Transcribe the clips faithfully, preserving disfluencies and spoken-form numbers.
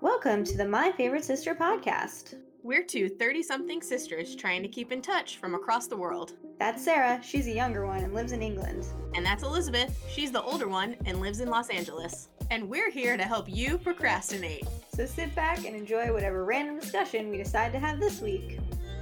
Welcome to the My Favorite Sister podcast. We're two thirty-something sisters trying to keep in touch from across the world. That's Sarah. She's the younger one and lives in England. And that's Elizabeth. She's the older one and lives in Los Angeles. And we're here to help you procrastinate. So sit back and enjoy whatever random discussion we decide to have this week.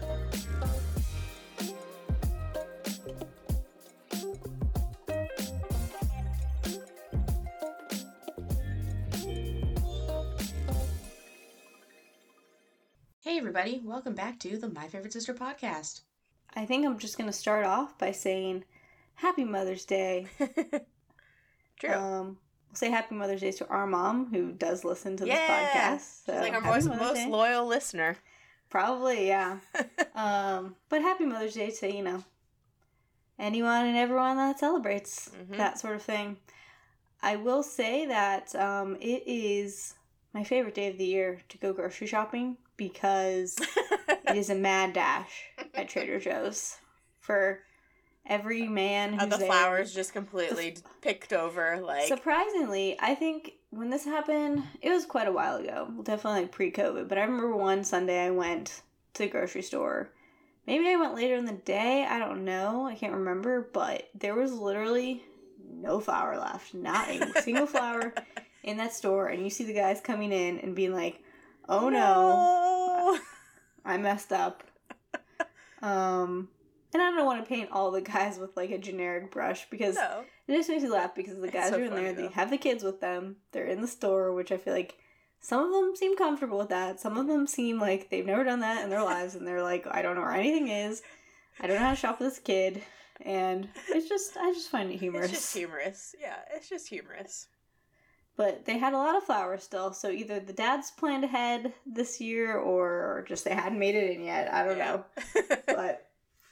Hey everybody, welcome back to the My Favorite Sister podcast. I think I'm just going to start off by saying Happy Mother's Day. True. Um, we'll say Happy Mother's Day to our mom, who does listen to this yeah. podcast. So She's like our Happy most, Mother's most Day. loyal listener. Probably, yeah. um, but Happy Mother's Day to, you know, anyone and everyone that celebrates Mm-hmm. that sort of thing. I will say that um, it is my favorite day of the year to go grocery shopping because it is a mad dash at Trader Joe's for every man who's Are the there. flowers just completely The f- picked over? Like Surprisingly, I think when this happened, it was quite a while ago. Definitely like pre-COVID. But I remember one Sunday I went to the grocery store. Maybe I went later in the day. I don't know. I can't remember. But there was literally no flour left. Not a single flour in that store. And you see the guys coming in and being like, oh no, no. I messed up. Um... And I don't want to paint all the guys with, like, a generic brush because No. it just makes me laugh because the guys so are in funny, there, though. they have the kids with them, they're in the store, which I feel like some of them seem comfortable with that. Some of them seem like they've never done that in their lives, and they're like, I don't know where anything is. I don't know how to shop with this kid. And it's just, I just find it humorous. It's just humorous. Yeah, it's just humorous. But they had a lot of flowers still, so either the dads planned ahead this year or just they hadn't made it in yet. I don't Yeah. know. But...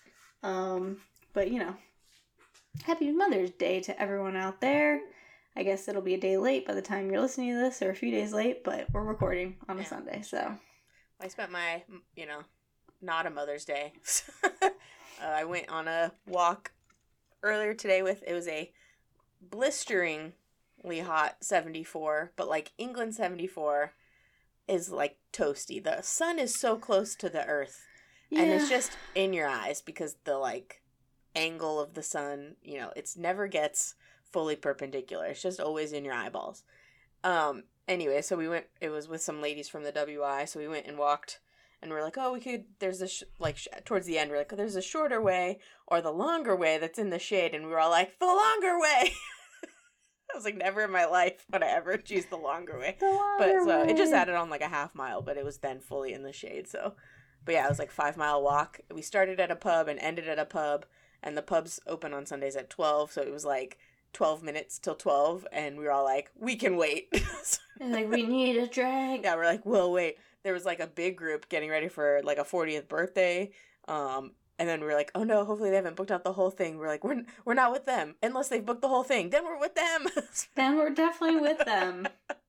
Um, but you know, happy Mother's Day to everyone out there. I guess it'll be a day late by the time you're listening to this, or a few days late, but we're recording on a Yeah. Sunday, so. I spent my, you know, not a Mother's Day. uh, I went on a walk earlier today with, it was a blisteringly hot seventy-four, but like England seventy-four is like toasty. The sun is so close to the earth. Yeah. And it's just in your eyes because the, like, angle of the sun, you know, it's never gets fully perpendicular. It's just always in your eyeballs. Um, anyway, so we went, it was with some ladies from the W I, so we went and walked, and we're like, oh, we could, there's a, sh- like, sh- towards the end, we're like, oh, there's a shorter way or the longer way that's in the shade, and we were all like, the longer way! I was like, never in my life would I ever choose the longer way. The longer But so way. it just added on like a half mile, but it was then fully in the shade, so... But yeah, it was like five mile walk. We started at a pub and ended at a pub, and the pub's open on Sundays at twelve, so it was like twelve minutes till twelve, and we were all like, we can wait. They're like, we need a drink. Yeah, we're like, we'll wait. There was like a big group getting ready for like a fortieth birthday, um, and then we were like, oh no, hopefully they haven't booked out the whole thing. We're like, we're, we're not with them. Unless they've booked the whole thing, then we're with them. Then we're definitely with them.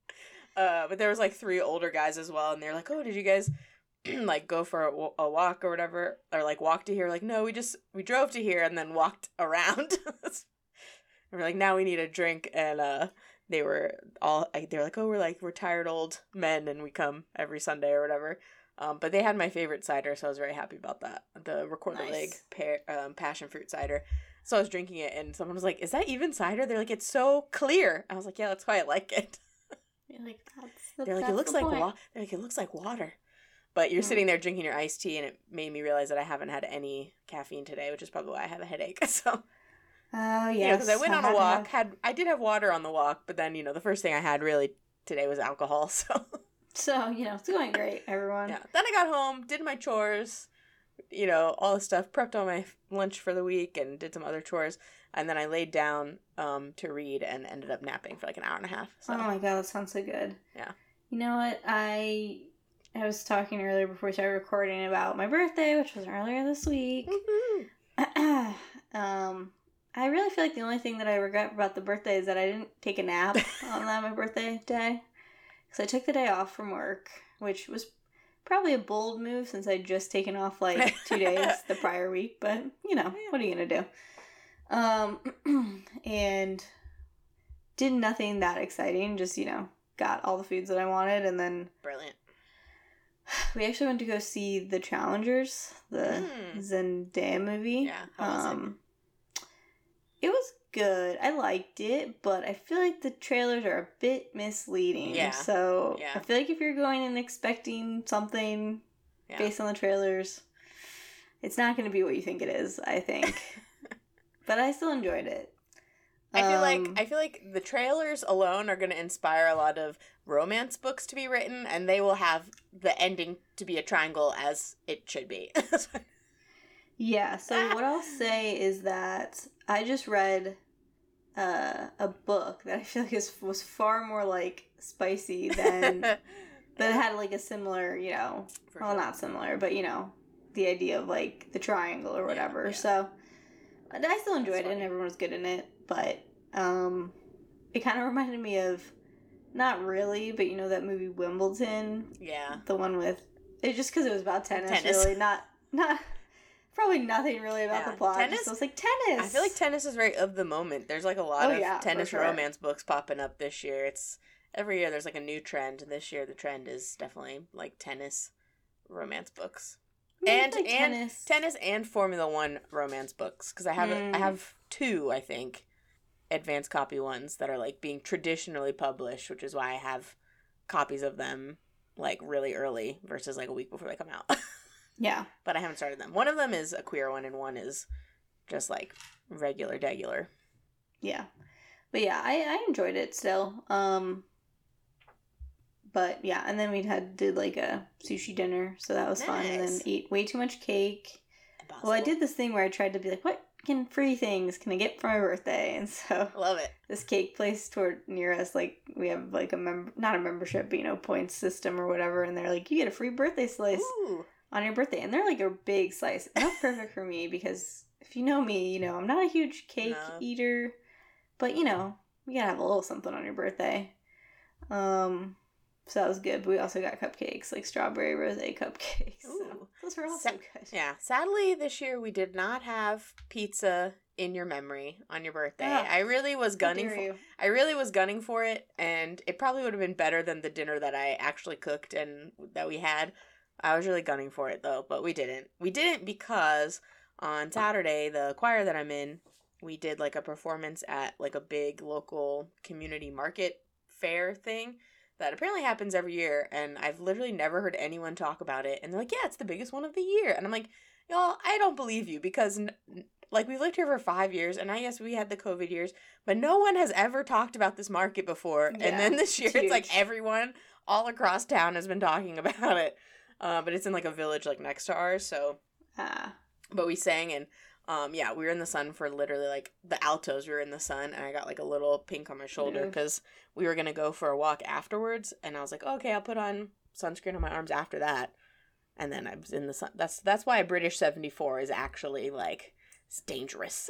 uh, but there was like three older guys as well, and they're like, oh, did you guys... like go for a, a walk or whatever, or like walk to here. Like, no, we just we drove to here and then walked around. And we're like, now we need a drink, and uh they were all like, they were like, oh, we're like we're tired old men and we come every Sunday or whatever. Um, but they had my favorite cider, so I was very happy about that. The Record the Nice. Leg pear, um, passion fruit cider. So I was drinking it, and someone was like, "Is that even cider?" They're like, "It's so clear." I was like, "Yeah, that's why I like it." You're like, that's the They're like, that's "It looks the like point. wa-. They're like, "It looks like water." But you're Mm. sitting there drinking your iced tea, and it made me realize that I haven't had any caffeine today, which is probably why I have a headache. So, Oh, yes. you know, because I went on a had to walk, have- had I did have water on the walk, but then, you know, the first thing I had really today was alcohol. So, So, you know, it's going great, everyone. yeah. Then I got home, did my chores, you know, all the stuff, prepped all my lunch for the week, and did some other chores, and then I laid down um, to read and ended up napping for like an hour and a half. So, Oh my god, that sounds so good. yeah. You know what? I I was talking earlier before we started recording about my birthday, which was earlier this week. Woohoo. um, I really feel like the only thing that I regret about the birthday is that I didn't take a nap on that my birthday day. Because I took the day off from work, which was probably a bold move since I'd just taken off like two days the prior week. But, you know, what are you going to do? Um, and did nothing that exciting, just, you know, got all the foods that I wanted, and then Brilliant. we actually went to go see The Challengers, the mm. Zendaya movie. Yeah, how was um, it? It was good. I liked it, but I feel like the trailers are a bit misleading. Yeah. So yeah. I feel like if you're going and expecting something yeah. based on the trailers, it's not going to be what you think it is, I think. But I still enjoyed it. I feel um, like I feel like the trailers alone are going to inspire a lot of romance books to be written, and they will have the ending to be a triangle as it should be. Yeah, so what I'll say is that I just read uh, a book that I feel like is, was far more, like, spicy than, but it had, like, a similar, you know, For well, sure. not similar, but, you know, the idea of, like, the triangle or whatever. Yeah, yeah. So I still enjoyed it, and everyone was good in it, but um, it kind of reminded me of, not really, but, you know, that movie Wimbledon? Yeah. The one with, it just because it was about tennis, tennis. really, not, not... Probably nothing really about yeah. the plot. Tennis, just, I was like, tennis. I feel like tennis is very of the moment. There's like a lot oh, of yeah, tennis sure. romance books popping up this year. It's every year there's like a new trend, and this year the trend is definitely like tennis romance books. I mean, and like and tennis. tennis and Formula One romance books, because I have mm. I have two, I think, advanced copy ones that are like being traditionally published, which is why I have copies of them like really early versus like a week before they come out. Yeah. But I haven't started them. One of them is a queer one, and one is just, like, regular, degular. Yeah. But, yeah, I, I enjoyed it still. Um, but, yeah, and then we had did, like, a sushi dinner, so that was nice. Fun. And then ate way too much cake. Impossible. Well, I did this thing where I tried to be like, what can free things can I get for my birthday? And so... Love it. This cake place toward near us, like, we have, like, a mem- not a membership, but, you know, points system or whatever, and they're like, you get a free birthday slice. Ooh. On your birthday, and they're like a big slice. And that's perfect for me because if you know me, you know I'm not a huge cake no. eater, but you know you gotta have a little something on your birthday. Um, so that was good. But we also got cupcakes, like strawberry rosé cupcakes. Ooh. So those were also Sa- good. Yeah. Sadly, this year we did not have pizza in your memory on your birthday. Ah, I really was gunning for. You. I really was gunning for it, and it probably would have been better than the dinner that I actually cooked and that we had. I was really gunning for it, though, but we didn't. We didn't because on Saturday, the choir that I'm in, we did, like, a performance at, like, a big local community market fair thing that apparently happens every year, and I've literally never heard anyone talk about it, and they're like, yeah, it's the biggest one of the year, and I'm like, y'all, I don't believe you, because, like, we've lived here for five years, and I guess we had the COVID years, but no one has ever talked about this market before, yeah, and then this year, it's, it's like everyone all across town has been talking about it. Uh, but it's in, like, a village, like, next to ours, so... Ah. But we sang, and, um, yeah, we were in the sun for literally, like, the altos, we were in the sun, and I got, like, a little pink on my shoulder, because we were gonna go for a walk afterwards, and I was like, oh, okay, I'll put on sunscreen on my arms after that, and then I was in the sun. That's that's why British seventy-four is actually, like, it's dangerous.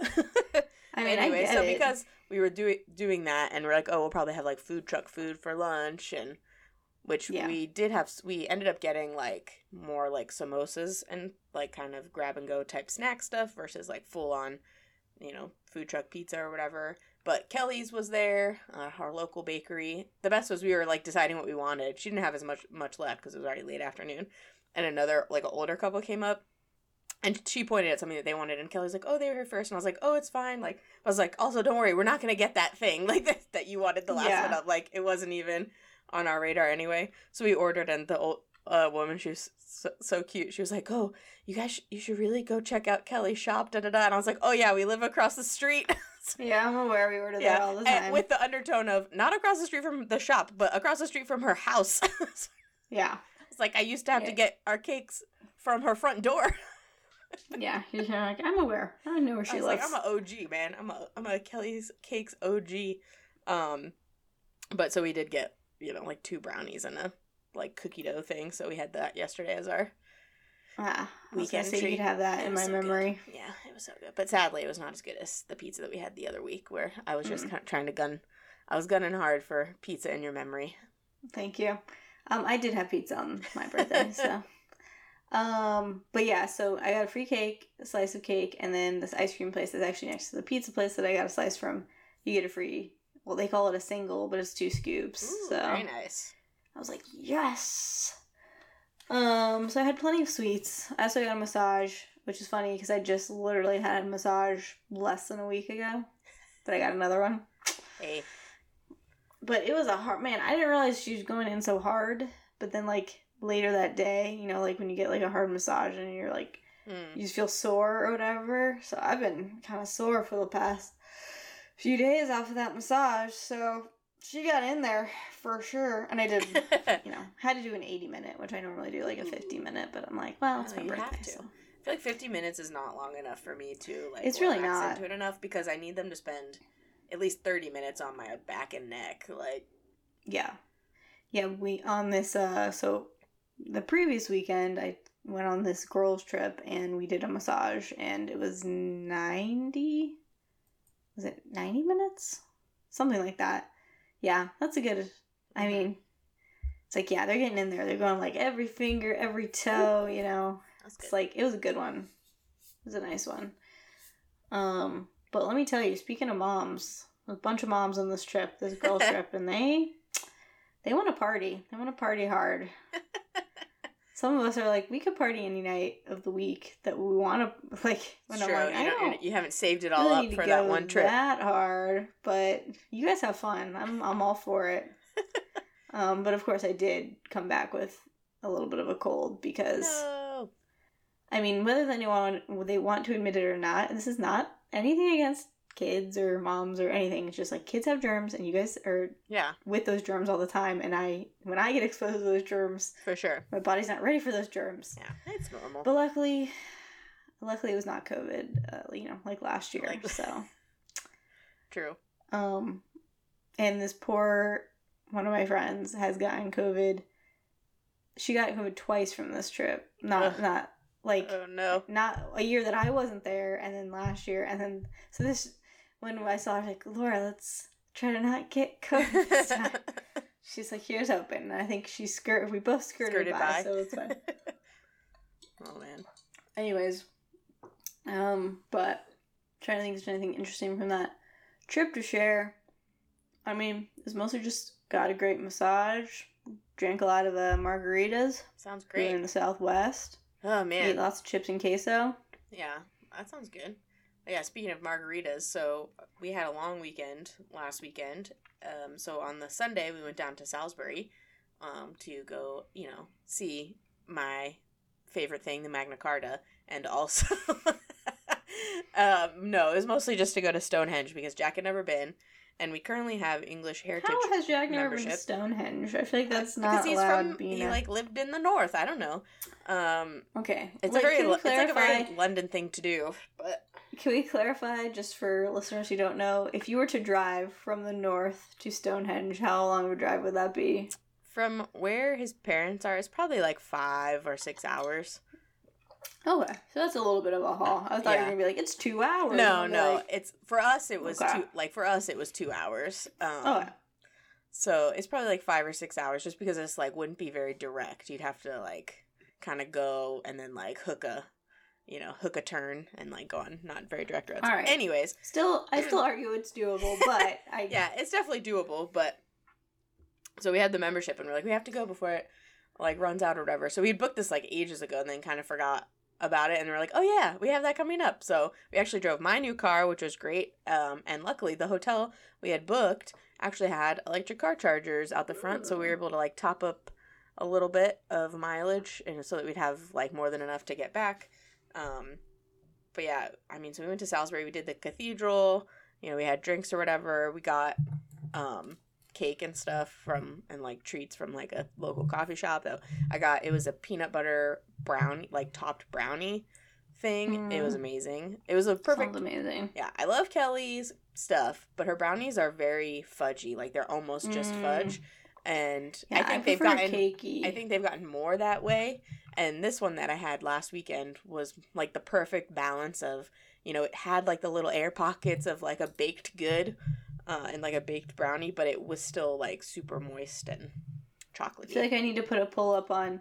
I mean, anyway, I get so it. because we were doing doing that, and we're like, oh, we'll probably have, like, food truck food for lunch, and... Which yeah. we did have, we ended up getting, like, more, like, samosas and, like, kind of grab-and-go type snack stuff versus, like, full-on, you know, food truck pizza or whatever. But Kelly's was there, uh, our local bakery. The best was we were, like, deciding what we wanted. She didn't have as much much left because it was already late afternoon. And another, like, an older couple came up, and she pointed at something that they wanted, and Kelly's like, oh, they were here first. And I was like, oh, it's fine. Like, I was like, also, don't worry, we're not going to get that thing, like, that, that you wanted the last yeah. one up. Like, it wasn't even... on our radar anyway. So we ordered, and the old uh, woman, she was so, so cute. She was like, oh, you guys, sh- you should really go check out Kelly's shop, da-da-da. And I was like, oh, yeah, we live across the street. Yeah, I'm aware we order yeah. that all the time. And with the undertone of, not across the street from the shop, but across the street from her house. Yeah. It's like, I used to have yeah. to get our cakes from her front door. Yeah, you're like, I'm aware. I know where she lives. Like, I'm an O G, man. I'm a, I'm a Kelly's Cakes O G. Um, but so we did get, you know, like two brownies and a, like, cookie dough thing. So we had that yesterday as our ah, weekend treat. You'd have that it in my so memory. Good. Yeah, it was so good. But sadly, it was not as good as the pizza that we had the other week, where I was just mm. kind of trying to gun. I was gunning hard for pizza in your memory. Thank you. Um, I did have pizza on my birthday, so. Um, but yeah, so I got a free cake, a slice of cake, and then this ice cream place that's actually next to the pizza place that I got a slice from. You get a free well, they call it a single, but it's two scoops. Ooh, so very nice. I was like, yes. Um, so I had plenty of sweets. I also got a massage, which is funny because I just literally had a massage less than a week ago, but I got another one. Hey. But it was a hard, man, I didn't realize she was going in so hard, but then, like, later that day, you know, like, when you get, like, a hard massage and you're, like, mm. you just feel sore or whatever, so I've been kind of sore for the past few days off of that massage, so she got in there for sure, and I did, you know, had to do an eighty minute, which I normally do, like, a fifty minute, but I'm like, well, it's oh, my you birthday, have to. so. I feel like fifty minutes is not long enough for me to, like, it's really not into it enough, because I need them to spend at least thirty minutes on my back and neck, like. Yeah. Yeah, we, on this, uh, so, the previous weekend, I went on this girls' trip, and we did a massage, and it was ninety, was it ninety minutes? Something like that. Yeah, that's a good, I mean, it's like, yeah, they're getting in there, they're going, like, every finger, every toe, you know. That's good. It's like, it was a good one. It was a nice one. Um, but let me tell you, speaking of moms, a bunch of moms on this trip, this girls' trip, and they... They want to party. They want to party hard. Some of us are like, we could party any night of the week that we want to, like, when it's I'm true. like, I you don't, you haven't saved it all really up for that one trip. that hard, but you guys have fun. I'm I'm all for it. um, but of course I did come back with a little bit of a cold because, no. I mean, whether anyone, they want to admit it or not, this is not anything against kids or moms or anything. It's just like kids have germs and you guys are yeah with those germs all the time, and I when I get exposed to those germs, for sure my body's not ready for those germs. Yeah, it's normal. But luckily luckily it was not COVID, uh, you know, like last year. Like, so true. Um and this poor one of my friends has gotten COVID. She got COVID twice from this trip. Not Ugh. not like oh no not a year that I wasn't there, and then last year, and then so this when I saw her, like, Laura, let's try to not get COVID this time. She's like, here's hoping. And I think she skirt. We both skirted, skirted by, by, so it's fine. Oh man. Anyways, um, but trying to think if there's anything interesting from that trip to share. I mean, it's mostly just got a great massage, drank a lot of uh, margaritas. Sounds great. We were in the Southwest. Oh man. Ate lots of chips and queso. Yeah, that sounds good. Yeah, speaking of margaritas, so we had a long weekend last weekend. Um, so on the Sunday, we went down to Salisbury um, to go, you know, see my favorite thing, the Magna Carta, and also, um, no, it was mostly just to go to Stonehenge because Jack had never been, and we currently have English Heritage How has Jack never membership. been to Stonehenge? I feel like that's uh, not because he's allowed from, being he, a... like, lived in the north. I don't know. Um, okay. It's, Wait, a very, can we it's like a clarify... very London thing to do, but... Can we clarify, just for listeners who don't know, if you were to drive from the north to Stonehenge, how long of a drive would that be? From where his parents are, it's probably like five or six hours. Okay, so that's a little bit of a haul. I thought yeah. you were gonna be like, it's two hours. No, no, like... it's for us. It was okay. two. Like for us, it was two hours. Um, okay. So it's probably like five or six hours, just because it's like wouldn't be very direct. You'd have to like kind of go and then like hook a, you know, hook a turn and like go on not very direct roads. All right. Anyways, still, I still argue it's doable, but I yeah, it's definitely doable. But so we had the membership, and we're like, we have to go before it like runs out or whatever. So we had booked this like ages ago, and then kind of forgot about it, and we're like, oh yeah, we have that coming up. So we actually drove my new car, which was great, um and luckily the hotel we had booked actually had electric car chargers out the front, so we were able to like top up a little bit of mileage, and so that we'd have like more than enough to get back. Um but yeah, I mean, so we went to Salisbury, we did the cathedral, you know, we had drinks or whatever, we got um cake and stuff from, and like treats from like a local coffee shop. Though I got, it was a peanut butter brownie, like topped brownie thing. Mm. It was amazing. It was a perfect. Sounds amazing. Yeah, I love Kelly's stuff, but her brownies are very fudgy. Like they're almost just mm. fudge, and yeah, I think I they've gotten. Cakey. I think they've gotten more that way. And this one that I had last weekend was like the perfect balance of, you know, it had like the little air pockets of like a baked good. Uh, and like a baked brownie, but it was still like super moist and chocolatey. I feel like I need to put a pull up on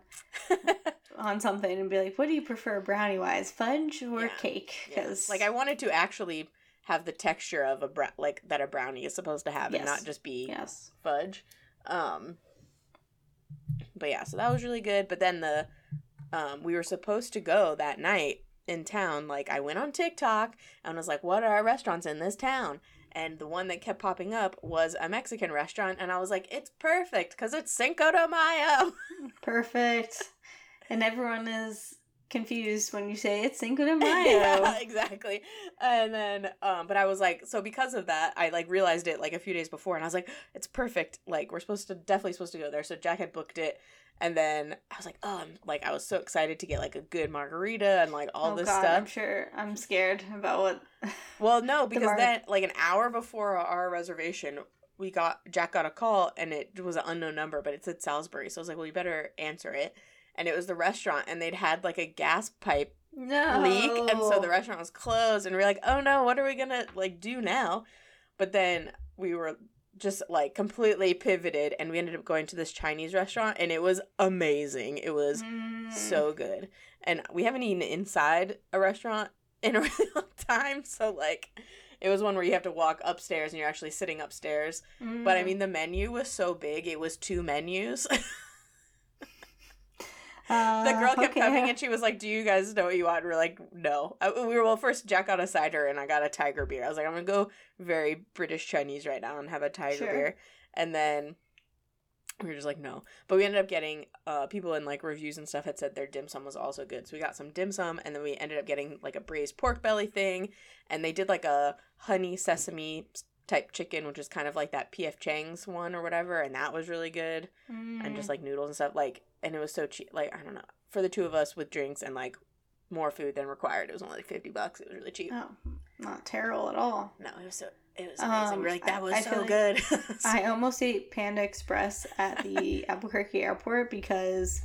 on something and be like, what do you prefer brownie wise, fudge or yeah. cake? Because yeah. like I wanted to actually have the texture of a bra- like that a brownie is supposed to have, yes. and not just be yes. fudge. Um, but yeah, so that was really good. But then the um, we were supposed to go that night in town. Like, I went on TikTok and was like, what are restaurants in this town? And the one that kept popping up was a Mexican restaurant, and I was like, it's perfect because it's Cinco de Mayo. Perfect. And everyone is confused when you say it's Cinco de Mayo. Yeah, exactly. And then, um, but I was like, so because of that, I like realized it like a few days before, and I was like, it's perfect. Like, we're supposed to, definitely supposed to go there. So Jack had booked it, and then I was like, oh, I'm like, I was so excited to get like a good margarita and like all oh, this God, stuff. I'm sure. I'm scared about what. Well, no, because mar- then like an hour before our reservation, we got Jack got a call, and it was an unknown number, but it said Salisbury. So I was like, well, you better answer it. And it was the restaurant, and they'd had like a gas pipe no. leak, and so the restaurant was closed, and we were like, oh no, what are we gonna like do now? But then we were just like completely pivoted, and we ended up going to this Chinese restaurant, and it was amazing. It was Mm. so good. And we haven't eaten inside a restaurant in a really long time, so like it was one where you have to walk upstairs and you're actually sitting upstairs. Mm. But I mean, the menu was so big, it was two menus. Uh, the girl kept okay. coming, and she was like, do you guys know what you want? And we're like, no. I, we were, well, first Jack got a cider and I got a tiger beer. I was like, I'm gonna go very British Chinese right now and have a tiger Sure. beer. And then we were just like, no. But we ended up getting, uh, people in like reviews and stuff had said their dim sum was also good. So we got some dim sum, and then we ended up getting like a braised pork belly thing. And they did like a honey sesame type chicken, which is kind of like that P F Chang's one or whatever. And that was really good. Mm. And just like noodles and stuff. Like, and it was so cheap. Like, I don't know. For the two of us with drinks and like more food than required, it was only like fifty bucks. It was really cheap. Oh, not terrible at all. No, it was so, it was amazing. Um, we we're like, that was I, I so feel like good. I almost ate Panda Express at the Albuquerque airport because,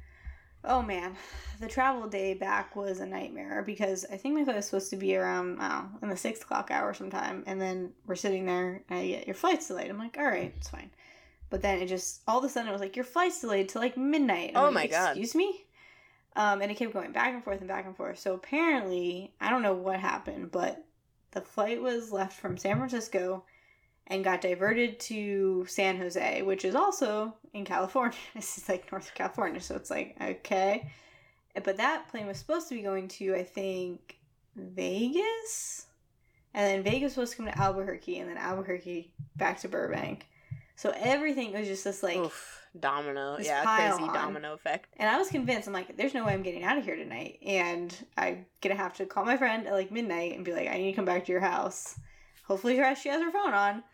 oh man, the travel day back was a nightmare because I think my flight was supposed to be around, I don't know, in the six o'clock hour sometime. And then we're sitting there and I get, your flight's delayed. I'm like, all right, it's fine. But then it just, all of a sudden it was like, your flight's delayed to like midnight. And Oh I'm my like, God. Excuse me? Um, and it kept going back and forth and back and forth. So apparently, I don't know what happened, but the flight was left from San Francisco and got diverted to San Jose, which is also in California. This is like North California, so it's like, okay. But that plane was supposed to be going to, I think, Vegas? And then Vegas was supposed to come to Albuquerque, and then Albuquerque back to Burbank. So everything was just this, like... Oof, domino. this Yeah, pile crazy on. domino effect. And I was convinced, I'm like, there's no way I'm getting out of here tonight. And I'm going to have to call my friend at like midnight and be like, I need to come back to your house. Hopefully her, she has her phone on.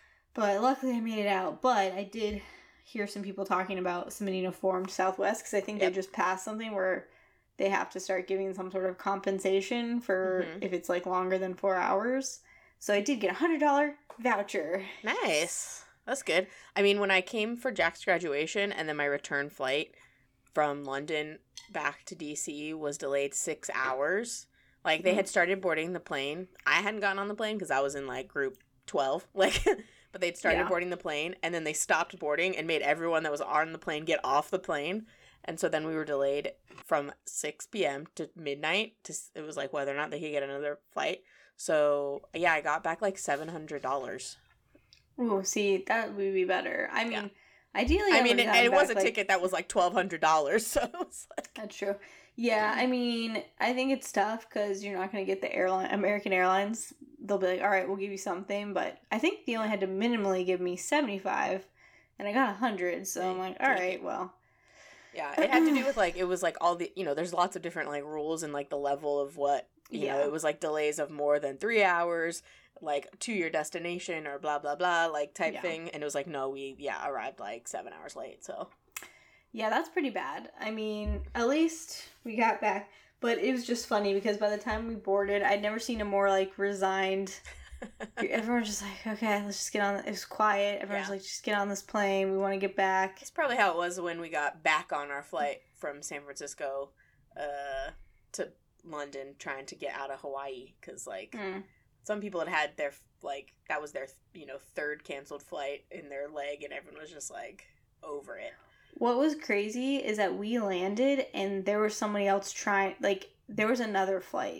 But luckily I made it out. But I did hear some people talking about submitting a form to Southwest because I think Yep. they just passed something where they have to start giving some sort of compensation for Mhm. if it's like longer than four hours. So I did get a one hundred dollars voucher. Nice. That's good. I mean, when I came for Jack's graduation and then my return flight from London back to D C was delayed six hours. Like, they had started boarding the plane. I hadn't gotten on the plane because I was in, like, group twelve. Like, but they'd started Yeah. boarding the plane, and then they stopped boarding and made everyone that was on the plane get off the plane. And so then we were delayed from six p.m. to midnight. To, it was, like, whether or not they could get another flight. So, yeah, I got back, like, seven hundred dollars. Ooh, see, that would be better. I mean, Yeah. ideally, I I mean, would've it, gotten it was back, a like- ticket that was like twelve hundred dollars, so it was like... That's true. Yeah, I mean, I think it's tough because you're not going to get the airline, American Airlines. They'll be like, all right, we'll give you something. But I think they only had to minimally give me seventy-five, and I got one hundred. So I'm like, all right, well. Yeah, it had to do with, like, it was, like, all the, you know, there's lots of different, like, rules and, like, the level of what, you Yeah. know, it was, like, delays of more than three hours, like, to your destination or blah, blah, blah, like, type Yeah. thing. And it was like, no, we, yeah, arrived, like, seven hours late, so. Yeah, that's pretty bad. I mean, at least we got back. But it was just funny because by the time we boarded, I'd never seen a more, like, resigned... Everyone was just like, okay, let's just get on. It was quiet. Everyone was Yeah. like, just get on this plane. We want to get back. It's probably how it was when we got back on our flight from San Francisco uh, to London trying to get out of Hawaii. Because, like, Mm. some people had had their, like, that was their, you know, third canceled flight in their leg, and everyone was just, like, over it. What was crazy is that we landed and there was somebody else trying, like, there was another flight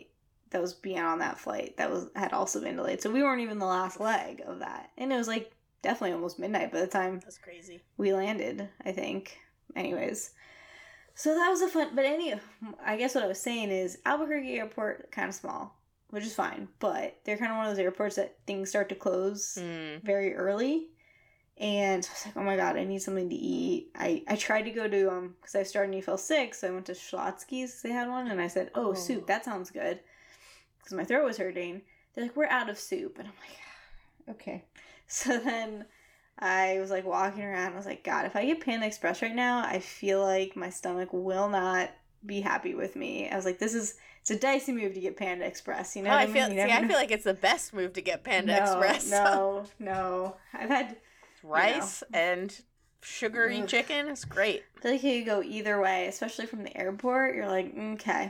that was being on that flight that was had also been delayed. So we weren't even the last leg of that. And it was like definitely almost midnight by the time That's crazy. we landed, I think. Anyways. So that was a fun, but any, I guess what I was saying is Albuquerque Airport, kind of small, which is fine, but they're kind of one of those airports that things start to close Mm. very early. And I was like, oh my god, I need something to eat. I, I tried to go to, um, because I started and fell sick, so I went to Schlotzsky's, they had one, and I said, oh, Oh. soup, that sounds good. Because my throat was hurting. They're like, we're out of soup. And I'm like, okay. So then I was like walking around. I was like, God, if I get Panda Express right now, I feel like my stomach will not be happy with me. I was like, this is, it's a dicey move to get Panda Express. You know Oh, what I I mean? feel. You See, never I know. feel like it's the best move to get Panda no, Express. No, no. I've had rice and sugary Ugh. chicken. It's great. I feel like you could go either way, especially from the airport. You're like, okay.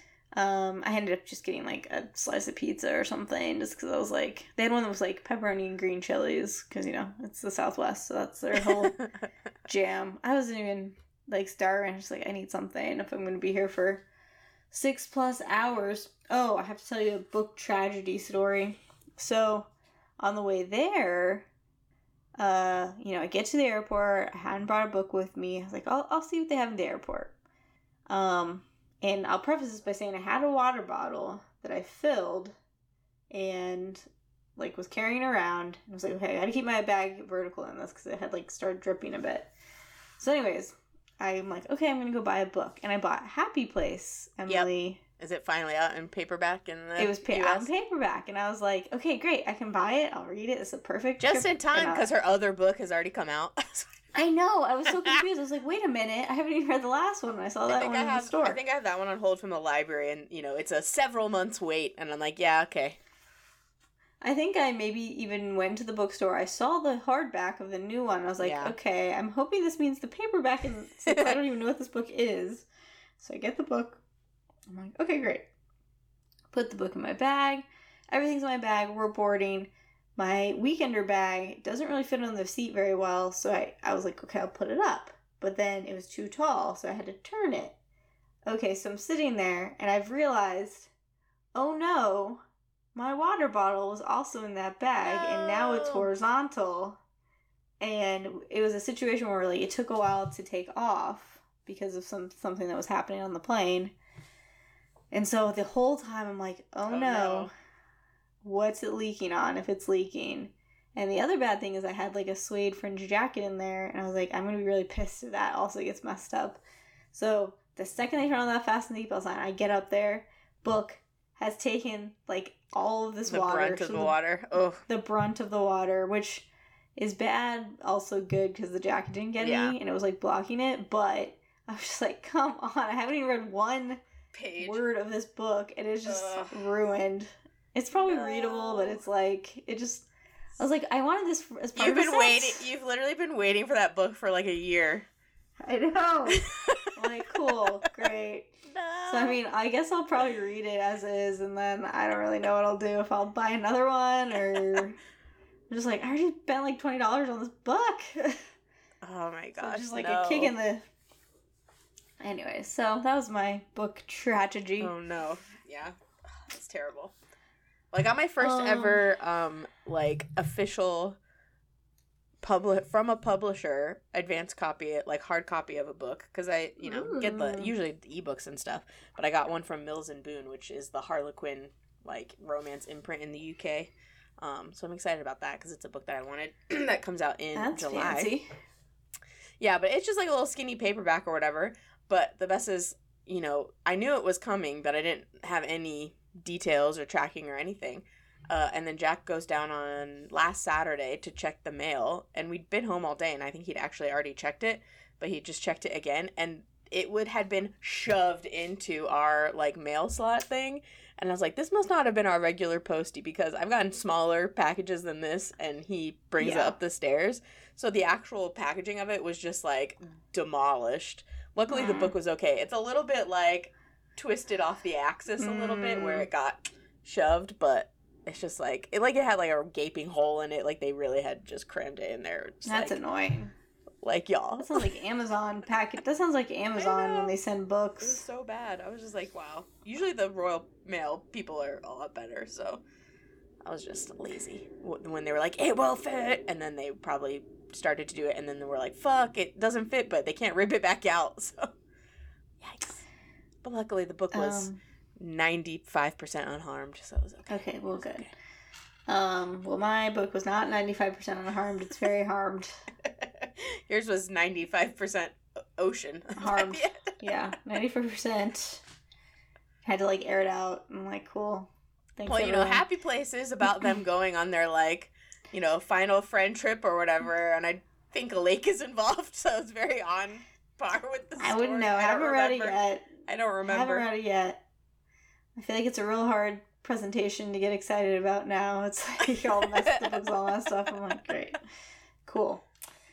Um, I ended up just getting like a slice of pizza or something just because I was like, they had one that was like pepperoni and green chilies because, you know, it's the Southwest, so that's their whole jam. I wasn't even like starving. Just like, I need something if I'm going to be here for six plus hours. Oh, I have to tell you a book tragedy story. So on the way there, uh, you know, I get to the airport. I hadn't brought a book with me. I was like, I'll, I'll see what they have in the airport. Um, and I'll preface this by saying I had a water bottle that I filled and like was carrying around. I was like, okay, I gotta keep my bag vertical in this because it had like started dripping a bit. So anyways, I'm like, okay, I'm gonna go buy a book. And I bought Happy Place, Emily. Is it finally out in paperback in the It was pa- U out S? in paperback. And I was like, okay, great. I can buy it. I'll read it. It's a perfect Just trip. in time And I- because her other book has already come out. I know. I was so confused. I was like, wait a minute. I haven't even read the last one. And I saw I that think one I in have. the store. I think I have that one on hold from the library, and you know it's a several months wait, and I'm like, yeah, okay. I think I maybe even went to the bookstore. I saw the hardback of the new one. I was like, Yeah. okay, I'm hoping this means the paperback is, since I don't even know what this book is. So I get the book. I'm like, okay, great. Put the book in my bag. Everything's in my bag. We're boarding. My weekender bag doesn't really fit on the seat very well, so I, I was like, okay, I'll put it up. But then it was too tall, so I had to turn it. Okay, so I'm sitting there, and I've realized, oh no, my water bottle was also in that bag, and now it's No. horizontal. And it was a situation where like it took a while to take off because of some something that was happening on the plane. And so the whole time I'm like, oh, Oh, no, no. what's it leaking on if it's leaking? And the other bad thing is I had like a suede fringe jacket in there, and I was like, I'm going to be really pissed if that also gets messed up. So the second they turn on that fasten seatbelt sign, I get up there, book has taken like all of this The water. brunt of so the water. Oh, The brunt of the water, which is bad, also good because the jacket didn't get Yeah. any and it was like blocking it. But I was just like, come on, I haven't even read one page. word of this book and it's just Ugh. ruined. It's probably No. readable, but it's like, it just, I was like, I wanted this for- as part You've of the been waiting. set. You've literally been waiting for that book for like a year. I know. I'm like, cool, great. No. So, I mean, I guess I'll probably read it as is, and then I don't really know what I'll do, if I'll buy another one, or I'm just like, I already spent like twenty dollars on this book. Oh my So gosh. just like no. a kick in the... Anyway, so that was my book tragedy. Oh no. Yeah. That's terrible. Like on my first Um, ever um like official public from a publisher advance copy it like hard copy of a book because I you know get the Ooh. usually the ebooks and stuff, but I got one from Mills and Boon, which is the Harlequin like romance imprint in the U K. Um, so I'm excited about that because it's a book that I wanted that comes out in That's July. fancy. Yeah, but it's just like a little skinny paperback or whatever. But the best is, you know, I knew it was coming, but I didn't have any details or tracking or anything. Uh, and then Jack goes down on last Saturday to check the mail, and we'd been home all day, and I think he'd actually already checked it, but he just checked it again, and it would had been shoved into our like mail slot thing. And I was like, this must not have been our regular postie because I've gotten smaller packages than this, and he brings it Yeah. up the stairs. So the actual packaging of it was just like demolished. Luckily, the Mm. book was okay. It's a little bit like twisted off the axis a little bit where Mm. it got shoved, but it's just like it like it had like a gaping hole in it. Like they really had just crammed it in there. It's That's like, annoying. Like, y'all. That sounds like Amazon packet. That sounds like Amazon when they send books. It was so bad. I was just like, wow. Usually the Royal Mail people are a lot better, so I was just lazy. When they were like, it will fit, and then they probably started to do it, and then they were like, fuck, it doesn't fit, but they can't rip it back out, so yikes. But luckily the book was um, ninety-five percent unharmed, so it was okay. Okay, well, good. Okay. Um, well, my book was not ninety-five percent unharmed. It's very harmed. Yours was ninety-five percent ocean. Harmed. Yeah, ninety-five percent. Had to, like, air it out. I'm like, cool. Thanks, well, you everyone. know, Happy Place is about them going on their, like, you know, final friend trip or whatever, and I think a lake is involved, so it's very on par with the story. I wouldn't know. I, I haven't read it yet. I don't remember. I haven't read it yet. I feel like it's a real hard presentation to get excited about now. It's like all messed up and all that stuff. I'm like, great. Cool.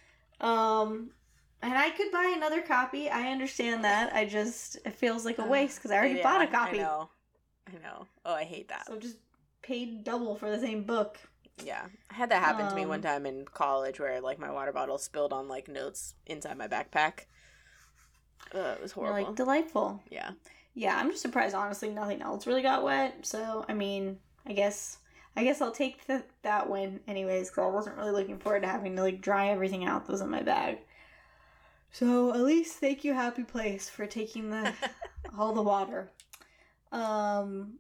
Um, and I could buy another copy. I understand that. I just, it feels like a waste because I already yeah, bought a copy. I know. I know. Oh, I hate that. So just paid double for the same book. Yeah. I had that happen um, to me one Um, time in college where, like, my water bottle spilled on, like, notes inside my backpack. Uh, it was You're horrible. like, delightful. Yeah. Yeah, I'm just surprised, honestly, nothing else really got wet. So, I mean, I guess I guess I'll take the, that win anyways, because I wasn't really looking forward to having to, like, dry everything out that was in my bag. So, at least thank you, Happy Place, for taking the all the water. Um,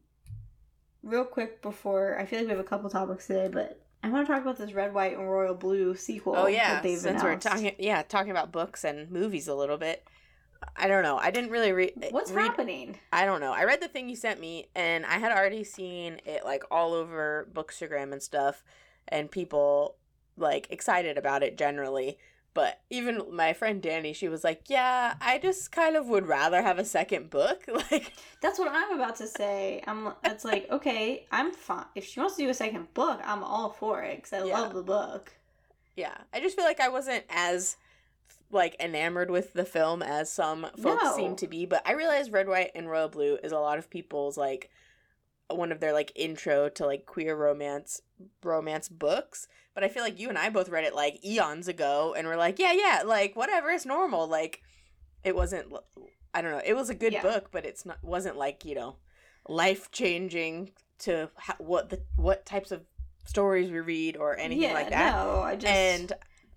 real quick before, I feel like we have a couple topics today, but I want to talk about this Red, White, and Royal Blue sequel. Oh, yeah, that they've since announced. we're talking, yeah, talking about books and movies a little bit. I don't know. I didn't really read. What's read, happening? I don't know. I read the thing you sent me, and I had already seen it, like, all over Bookstagram and stuff, and people, like, excited about it generally. But even my friend Danny, she was like, yeah, I just kind of would rather have a second book. Like, that's what I'm about to say. I'm. It's like, okay, I'm fine. If she wants to do a second book, I'm all for it, because I Yeah. love the book. Yeah. I just feel like I wasn't as, like, enamored with the film as some folks No. seem to be. But I realize Red, White, and Royal Blue is a lot of people's, like, one of their, like, intro to, like, queer romance romance books. But I feel like you and I both read it, like, eons ago, and we're like, yeah, yeah, like, whatever, it's normal. Like, it wasn't, I don't know, it was a good Yeah. book, but it's not, wasn't, like, you know, life-changing to ha- what the what types of stories we read or anything yeah, like that. No, I just. And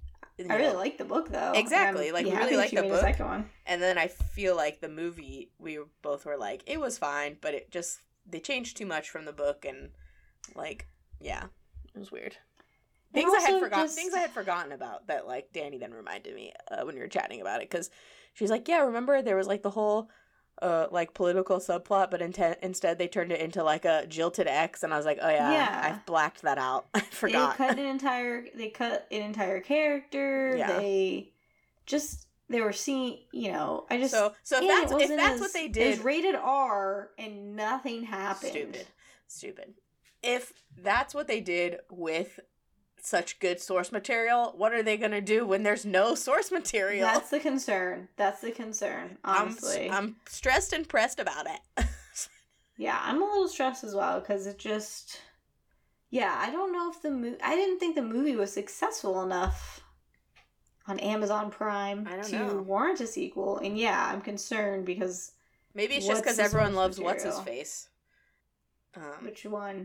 I you really know, like the book, though. Exactly, I'm like, we happy really that like she the made book. A second one. And then I feel like the movie, we both were like, it was fine, but it just, they changed too much from the book, and, like, yeah, it was weird. And Things I had also forgotten, just- things I had forgotten about that, like, Danny then reminded me uh, when we were chatting about it, because she's like, yeah, remember there was, like, the whole, uh, like, political subplot, but in- instead they turned it into, like, a jilted ex, and I was like, oh yeah, Yeah. I blacked that out. I forgot. They cut an entire. They cut an entire character. Yeah. They just. They were seeing. You know. I just. So, so if and that's it if wasn't that's as- what they It did, was rated R, and nothing happened. Stupid. Stupid. If that's what they did with such good source material, what are they going to do when there's no source material? That's the concern. That's the concern. Honestly. I'm, I'm stressed and pressed about it. Yeah, I'm a little stressed as well because it just. Yeah, I don't know if the movie. I didn't think the movie was successful enough on Amazon Prime I don't to know. warrant a sequel. And yeah, I'm concerned because. Maybe it's just What's because the everyone source loves what's his material? face. Um, Which one?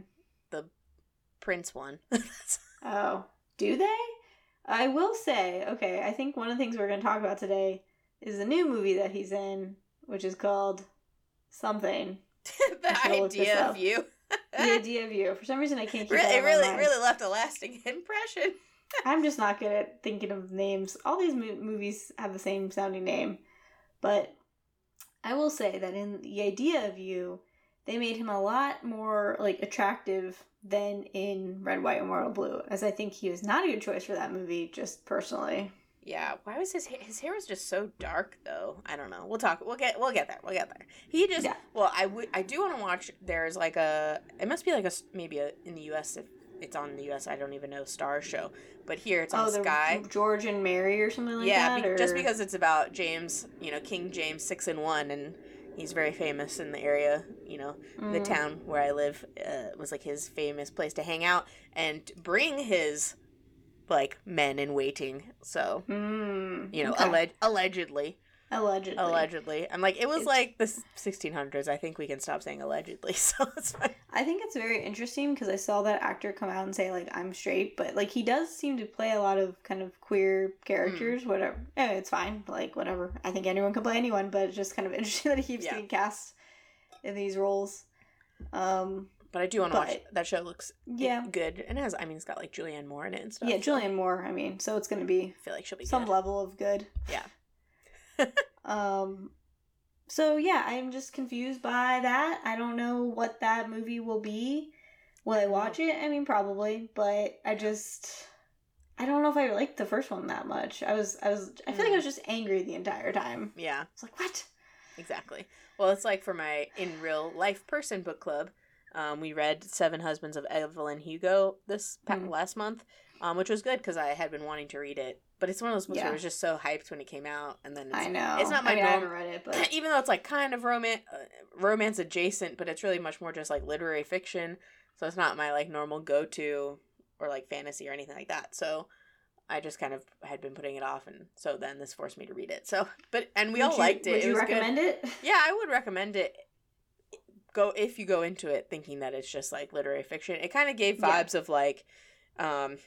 Prince one. Oh, do they? I will say, okay, I think one of the things we're going to talk about today is the new movie that he's in, which is called something. The should've looked this idea up. of you. The idea of you. For some reason, I can't keep Really, that it in my really, mind. really left a lasting impression. I'm just not good at thinking of names. All these mo- movies have the same sounding name. But I will say that in The Idea of You, they made him a lot more, like, attractive than in Red, White, and Royal Blue, as I think he was not a good choice for that movie, just personally. Yeah, why was his ha- his hair was just so dark though? I don't know. We'll talk. We'll get we'll get there. We'll get there. He just Yeah. well, I would I do want to watch. There's like a it must be like a s- maybe a in the U S if it's on the U S I don't even know Star show, but here it's on Oh, the Sky. George and Mary or something like yeah, that? be- or... just because it's about James, you know, King James six and one, and he's very famous in the area. You know, the Mm. town where I live uh, was like his famous place to hang out and bring his like men in waiting. So Mm, you know, okay. alleg- allegedly. Allegedly. Allegedly. I'm like, it was It's- like the sixteen hundreds. I think we can stop saying allegedly, so it's fine. I think it's very interesting because I saw that actor come out and say, like, I'm straight, but, like, he does seem to play a lot of kind of queer characters, mm. whatever. Yeah, it's fine. Like, whatever. I think anyone can play anyone, but it's just kind of interesting that he keeps yeah. getting cast in these roles. Um, but I do want to watch that show. Looks yeah. good. And it has, I mean, it's got, like, Julianne Moore in it and stuff. Yeah, Julianne so. Moore, I mean, so it's going to be I feel like she'll be some good. level of good. Yeah. um, so yeah, I'm just confused by that. I don't know what that movie will be. Will I watch it? I mean, probably, but I just, I don't know if I liked the first one that much. I was, I was, I feel like I was just angry the entire time. Yeah. I was like, what? Exactly. Well, it's like for my in real life person book club, um, we read Seven Husbands of Evelyn Hugo this mm. last month, um, which was good because I had been wanting to read it. But it's one of those books yeah. where I was just so hyped when it came out, and then it's, I know it's not my I mean, norm- I haven't read it, but even though it's like kind of romance, uh, romance adjacent, but it's really much more just like literary fiction. So it's not my like normal go to or like fantasy or anything like that. So I just kind of had been putting it off, and so then this forced me to read it. So, but and we would all you, liked it. Would it you was recommend good. it? Yeah, I would recommend it. Go if you go into it thinking that it's just like literary fiction. It kind of gave vibes yeah. of like, um,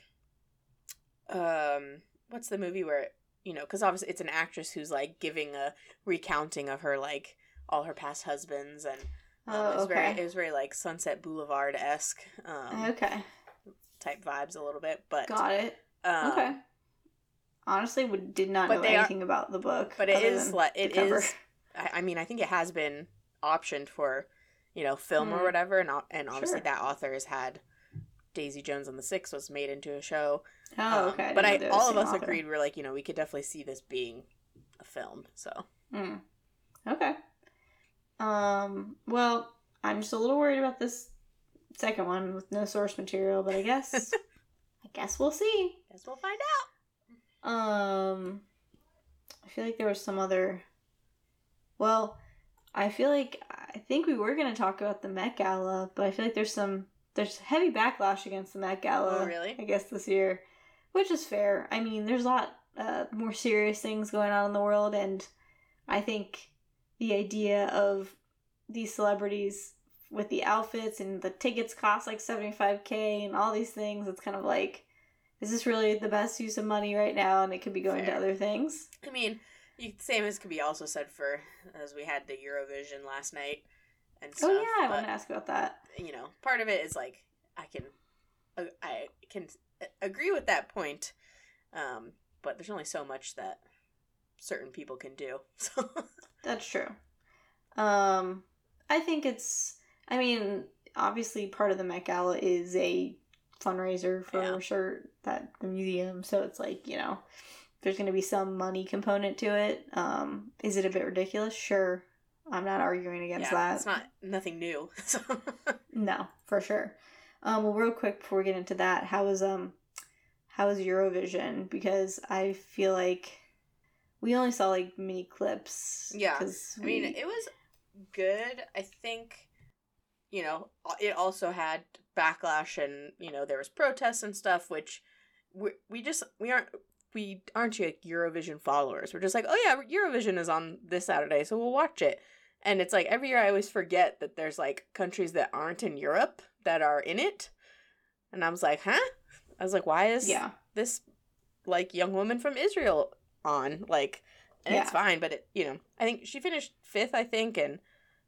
um, what's the movie where you know? Because obviously it's an actress who's like giving a recounting of her like all her past husbands and. Um, oh, it was okay. very, it was very like Sunset Boulevard esque, um, okay, type vibes a little bit, but got it. Um, okay. Honestly, would did not know anything are, about the book, but it is like it is. I, I mean, I think it has been optioned for, you know, film mm. or whatever, and and obviously sure. that author has had Daisy Jones and the Six was made into a show. Oh, okay. Um, but I, all of us author. agreed we're like, you know, we could definitely see this being a film. So. Mm. Okay. Um, well, I'm just a little worried about this second one with no source material, but I guess, I guess we'll see. Guess we'll find out. Um, I feel like there was some other, well, I feel like, I think we were going to talk about the Met Gala, but I feel like there's some, there's heavy backlash against the Met Gala. Oh, really? I guess this year, which is fair. I mean, there's a lot uh, more serious things going on in the world, and I think the idea of these celebrities with the outfits and the tickets cost like seventy-five thousand and all these things, it's kind of like, is this really the best use of money right now? And it could be going Fair. to other things. I mean, you, same as could be also said for, as we had the Eurovision last night and stuff. Oh yeah, I but, want to ask about that. You know, part of it is like, I can, I can agree with that point, um, but there's only so much that certain people can do. So That's true. Um, I think it's, I mean, obviously part of the Met Gala is a fundraiser for yeah. sure, that the museum, so it's like, you know, there's going to be some money component to it. Um, is it a bit ridiculous? Sure. I'm not arguing against yeah, that. It's not, nothing new. So. No, for sure. Um, well, real quick before we get into that, how was, um, how was Eurovision? Because I feel like we only saw like mini clips. Yeah. Cause we... I mean, it was good. I think, you know, it also had backlash and, you know, there was protests and stuff, which we, we just, we aren't, we aren't like Eurovision followers. We're just like, oh yeah, Eurovision is on this Saturday, so we'll watch it. And it's like every year I always forget that there's like countries that aren't in Europe that are in it. And I was like, huh? I was like, why is yeah. this like young woman from Israel on? Like, and yeah. it's fine, but it, you know, I think she finished fifth, I think, and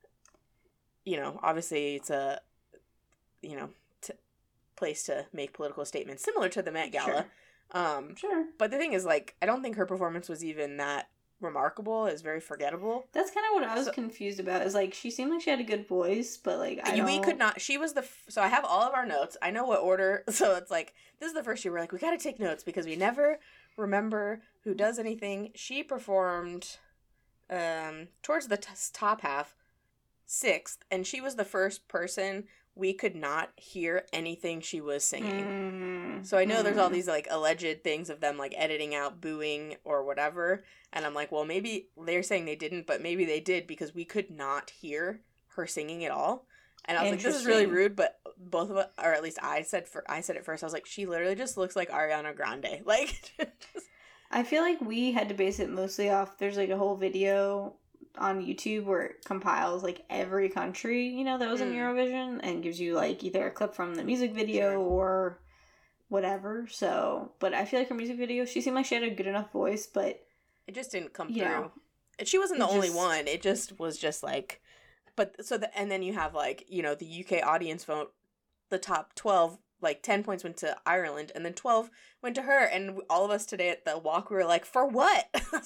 you know, obviously it's a, you know, t- place to make political statements similar to the Met Gala. Sure. Um, sure. But the thing is, like, I don't think her performance was even that remarkable. It's very forgettable. That's kind of what I was so, confused about. Is like she seemed like she had a good voice, but like I don't... we could not. She was the f- so I have all of our notes. I know what order. So it's like this is the first year we're like we got to take notes because we never remember who does anything. She performed um towards the t- top half sixth, and she was the first person we could not hear anything she was singing. Mm. So I know mm. there's all these like alleged things of them like editing out booing or whatever, and I'm like, well, maybe they're saying they didn't, but maybe they did because we could not hear her singing at all. And I was like, this is really rude, but both of us, or at least I said for I said it first. I was like, she literally just looks like Ariana Grande. Like, I feel like we had to base it mostly off. There's like a whole video on YouTube where it compiles like every country, you know, that was in mm. Eurovision, and gives you like either a clip from the music video sure. or whatever. So, but I feel like her music video, she seemed like she had a good enough voice, but it just didn't come through. Know, and she wasn't the only just, one. It just was just like, but so the and then you have like, you know, the U K audience vote, the top twelve, like ten points went to Ireland, and then twelve went to her, and all of us today at the walk we were like, for what?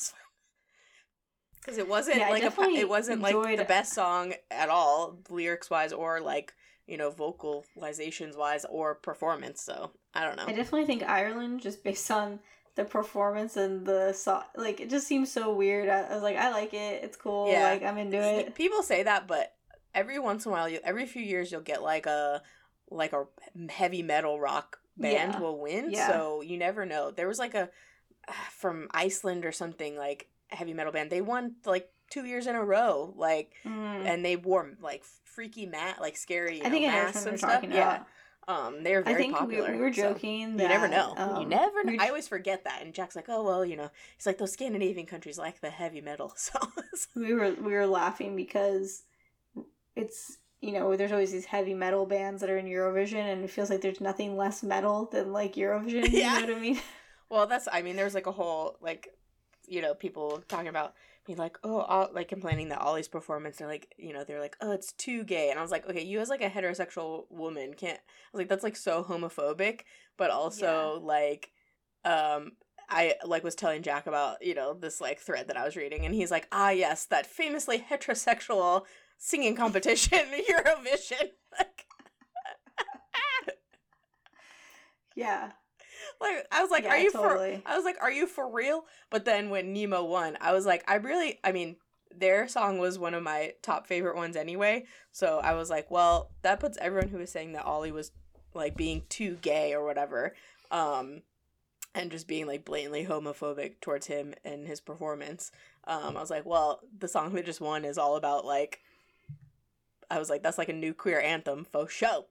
Because it wasn't yeah, like a, it wasn't like the best song at all, lyrics wise, or like, you know, vocalizations wise, or performance. So I don't know. I definitely think Ireland, just based on the performance and the song, like it just seems so weird. I, I was like, I like it. It's cool. Yeah. Like I'm into it. People say that, but every once in a while, you every few years, you'll get like a like a heavy metal rock band yeah. will win. Yeah. So you never know. There was like a from Iceland or something, like heavy metal band. They won like two years in a row, like, mm. and they wore like freaky mat, like scary. You I know, think masks and stuff. Yeah, um, they're very I think popular. We, we were joking. So that, you never know. Um, you never know. I always forget that. And Jack's like, "Oh well, you know." He's like, "Those Scandinavian countries like the heavy metal." So we were we were laughing because it's, you know, there's always these heavy metal bands that are in Eurovision, and it feels like there's nothing less metal than like Eurovision. You yeah. know what I mean? Well, that's. I mean, there's like a whole like, you know, people talking about me like, oh, all, like complaining that Ollie's performance, they're like, you know, they're like, oh, it's too gay. And I was like, okay, you as like a heterosexual woman can't, I was like, that's like so homophobic, but also yeah. like, um, I like was telling Jack about, you know, this like thread that I was reading, and he's like, ah, yes, that famously heterosexual singing competition, Eurovision. Like, yeah. Like, I was like, yeah, are you totally. for, I was like, are you for real? But then when Nemo won, I was like, I really, I mean, their song was one of my top favorite ones anyway. So I was like, well, that puts everyone who was saying that Ollie was like being too gay or whatever, um, and just being like blatantly homophobic towards him and his performance. Um, I was like, well, the song that just won is all about like, I was like, that's like a new queer anthem, faux show.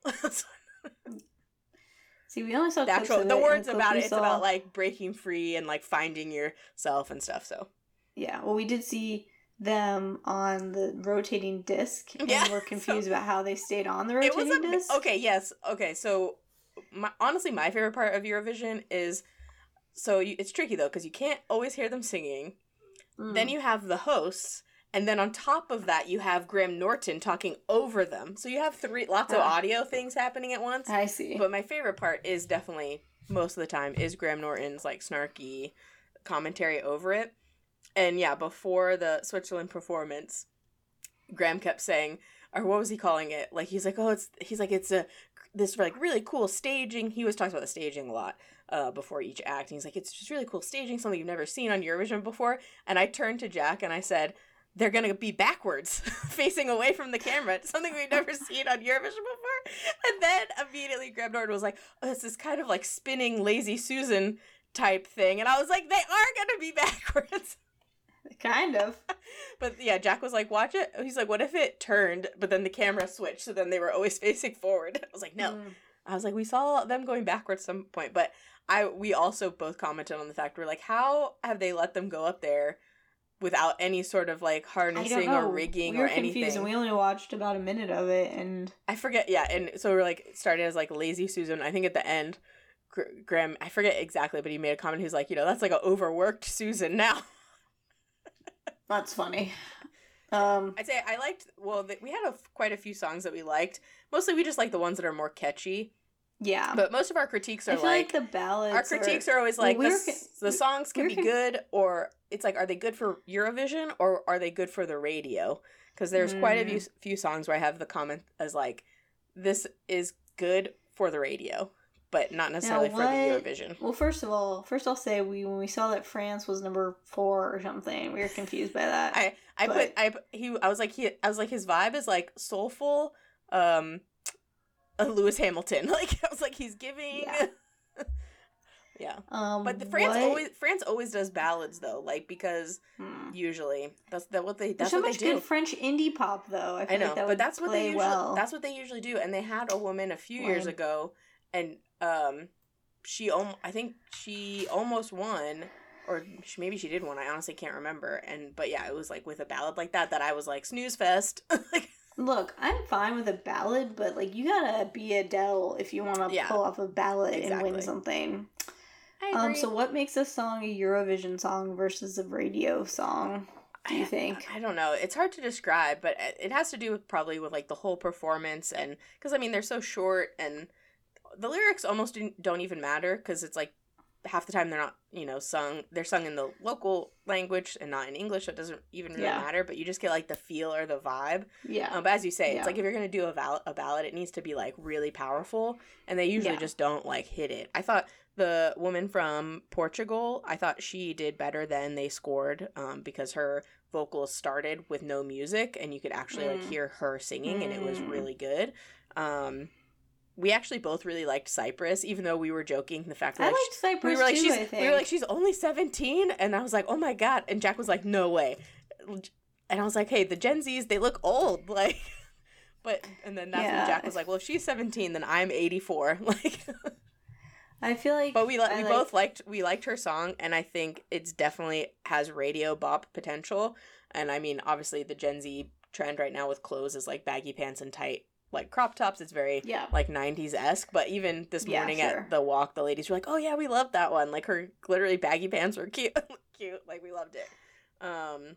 See, we only saw the actual the words about it. It's saw... about like breaking free and like finding yourself and stuff. So yeah, well, we did see them on the rotating disc, and yeah, we're confused so... about how they stayed on the rotating it was a... disc. Okay, yes, okay. So, my, honestly, my favorite part of Eurovision is so you, it's tricky though because you can't always hear them singing. Mm. Then you have the hosts. And then on top of that, you have Graham Norton talking over them. So you have three lots of audio things happening at once. I see. But my favorite part is definitely, most of the time, is Graham Norton's, like, snarky commentary over it. And, yeah, before the Switzerland performance, Graham kept saying, or what was he calling it? Like, he's like, oh, it's, he's like, it's a, this, like, really cool staging. He was talking about the staging a lot uh, before each act. And he's like, it's just really cool staging, something you've never seen on Eurovision before. And I turned to Jack and I said, they're going to be backwards, facing away from the camera. It's something we've never seen on Eurovision before. And then immediately Graham Norton was like, oh, it's this kind of like spinning Lazy Susan type thing. And I was like, they are going to be backwards. Kind of. But yeah, Jack was like, watch it. He's like, what if it turned, but then the camera switched, so then they were always facing forward? I was like, no. Mm. I was like, we saw them going backwards at some point. But I we also both commented on the fact, we're like, how have they let them go up there without any sort of like harnessing or rigging we were or anything? Confused, and we only watched about a minute of it, and I forget. Yeah, and so we're like started as like Lazy Susan. I think at the end, Gr- Graham, I forget exactly, but he made a comment. He's like, you know, that's like an overworked Susan now. That's funny. Um, I'd say I liked. Well, the, we had a, quite a few songs that we liked. Mostly, we just like the ones that are more catchy. Yeah, but most of our critiques are I feel like, like the ballads. Our critiques are, are always like well, we the, con- the songs can be con- good, or it's like, are they good for Eurovision or are they good for the radio? Because there's mm. quite a few, few songs where I have the comment as like, this is good for the radio, but not necessarily for the Eurovision. Well, first of all, first I'll say we when we saw that France was number four or something, we were confused by that. I I but... put I he I was like he I was like his vibe is like soulful. Um. Uh, Lewis Hamilton. Like, I was like, he's giving... Yeah. Yeah. Um, but the France what... always France always does ballads though, like because hmm. usually that's that what they that's There's so what much they do. good French indie pop though. I, feel I know, like that but would that's what they play usually well. that's what they usually do. And they had a woman a few Lame. years ago, and um, she om- I think she almost won, or she, maybe she did win. I honestly can't remember. And but yeah, it was like with a ballad like that that I was like snooze fest. Like, look, I'm fine with a ballad, but like you gotta be Adele if you want to yeah, pull off a ballad exactly. and win something. I agree. Um, so what makes a song a Eurovision song versus a radio song, do you think? I, I don't know. It's hard to describe, but it has to do with probably with like the whole performance, and because I mean they're so short and the lyrics almost don't even matter because it's like half the time they're not, you know, sung. They're sung in the local language and not in English, so it doesn't even really yeah. matter. But you just get like the feel or the vibe. Yeah. Um, but as you say, yeah. it's like if you're gonna do a, val- a ballad, it needs to be like really powerful, and they usually yeah. just don't like hit it. I thought the woman from Portugal, I thought she did better than they scored, um, because her vocals started with no music, and you could actually mm. like hear her singing, mm. and it was really good. Um, we actually both really liked Cyprus, even though we were joking the fact that I like, liked Cyprus we were like too, she's I think. we were like she's only seventeen, and I was like, oh my god, and Jack was like, no way, and I was like, hey, the Gen Zs, they look old, like, but and then that's yeah. when Jack was like, well, if she's seventeen, then I'm eighty-four, like. I feel like, but we li- we like... both liked we liked her song, and I think it's definitely has radio bop potential. And I mean, obviously, the Gen Z trend right now with clothes is like baggy pants and tight like crop tops. It's very yeah. like nineties esque. But even this morning yeah, sure. at the walk, the ladies were like, "Oh yeah, we loved that one. Like her literally baggy pants were cute, cute. Like we loved it." Um,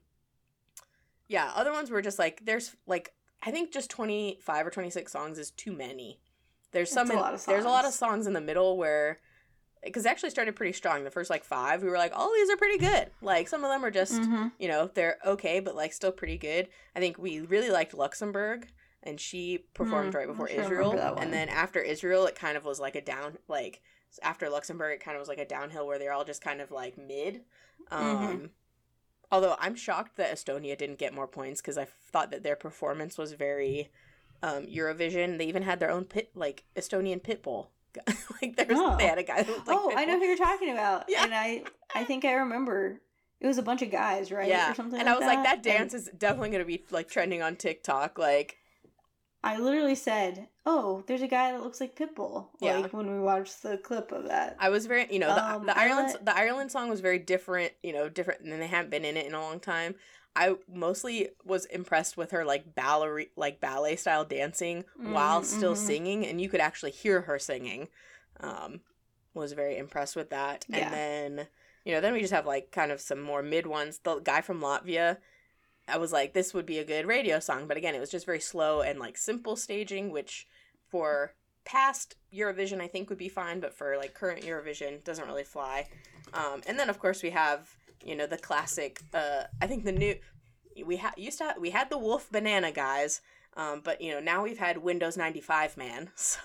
yeah, other ones were just like there's like I think just twenty-five or twenty-six songs is too many. There's some in, a there's a lot of songs in the middle where, because it actually started pretty strong. The first like five, we were like, oh, these are pretty good. Like some of them are just, mm-hmm. you know, they're okay, but like still pretty good. I think we really liked Luxembourg, and she performed mm, right before sure Israel. And then after Israel, it kind of was like a down, like after Luxembourg, it kind of was like a downhill where they're all just kind of like mid. Um, mm-hmm. Although I'm shocked that Estonia didn't get more points because I thought that their performance was very um, Eurovision. They even had their own pit, like Estonian pit bull. Like there's, oh. they had a guy who looked like oh, Pitbull. I know who you're talking about. Yeah. And I, I think I remember it was a bunch of guys, right? Yeah. Or something and like I was that. like, that dance and is definitely going to be like trending on TikTok. Like, I literally said, "Oh, there's a guy that looks like Pitbull." Yeah. Like when we watched the clip of that. I was very, you know, the, um, the Ireland, let... the Ireland song was very different. You know, different, and they haven't been in it in a long time. I mostly was impressed with her like ballet, like ballet style dancing mm-hmm, while still mm-hmm. singing, and you could actually hear her singing. Um, was very impressed with that. Yeah. And then, you know, then we just have like kind of some more mid ones. The guy from Latvia, I was like, this would be a good radio song, but again, it was just very slow and like simple staging, which for past Eurovision I think would be fine, but for like current Eurovision doesn't really fly. Um, and then of course we have, you know, the classic, uh, I think the new, we ha- used to have, we had the Wolf Banana guys, um, but you know, now we've had Windows ninety-five man, so.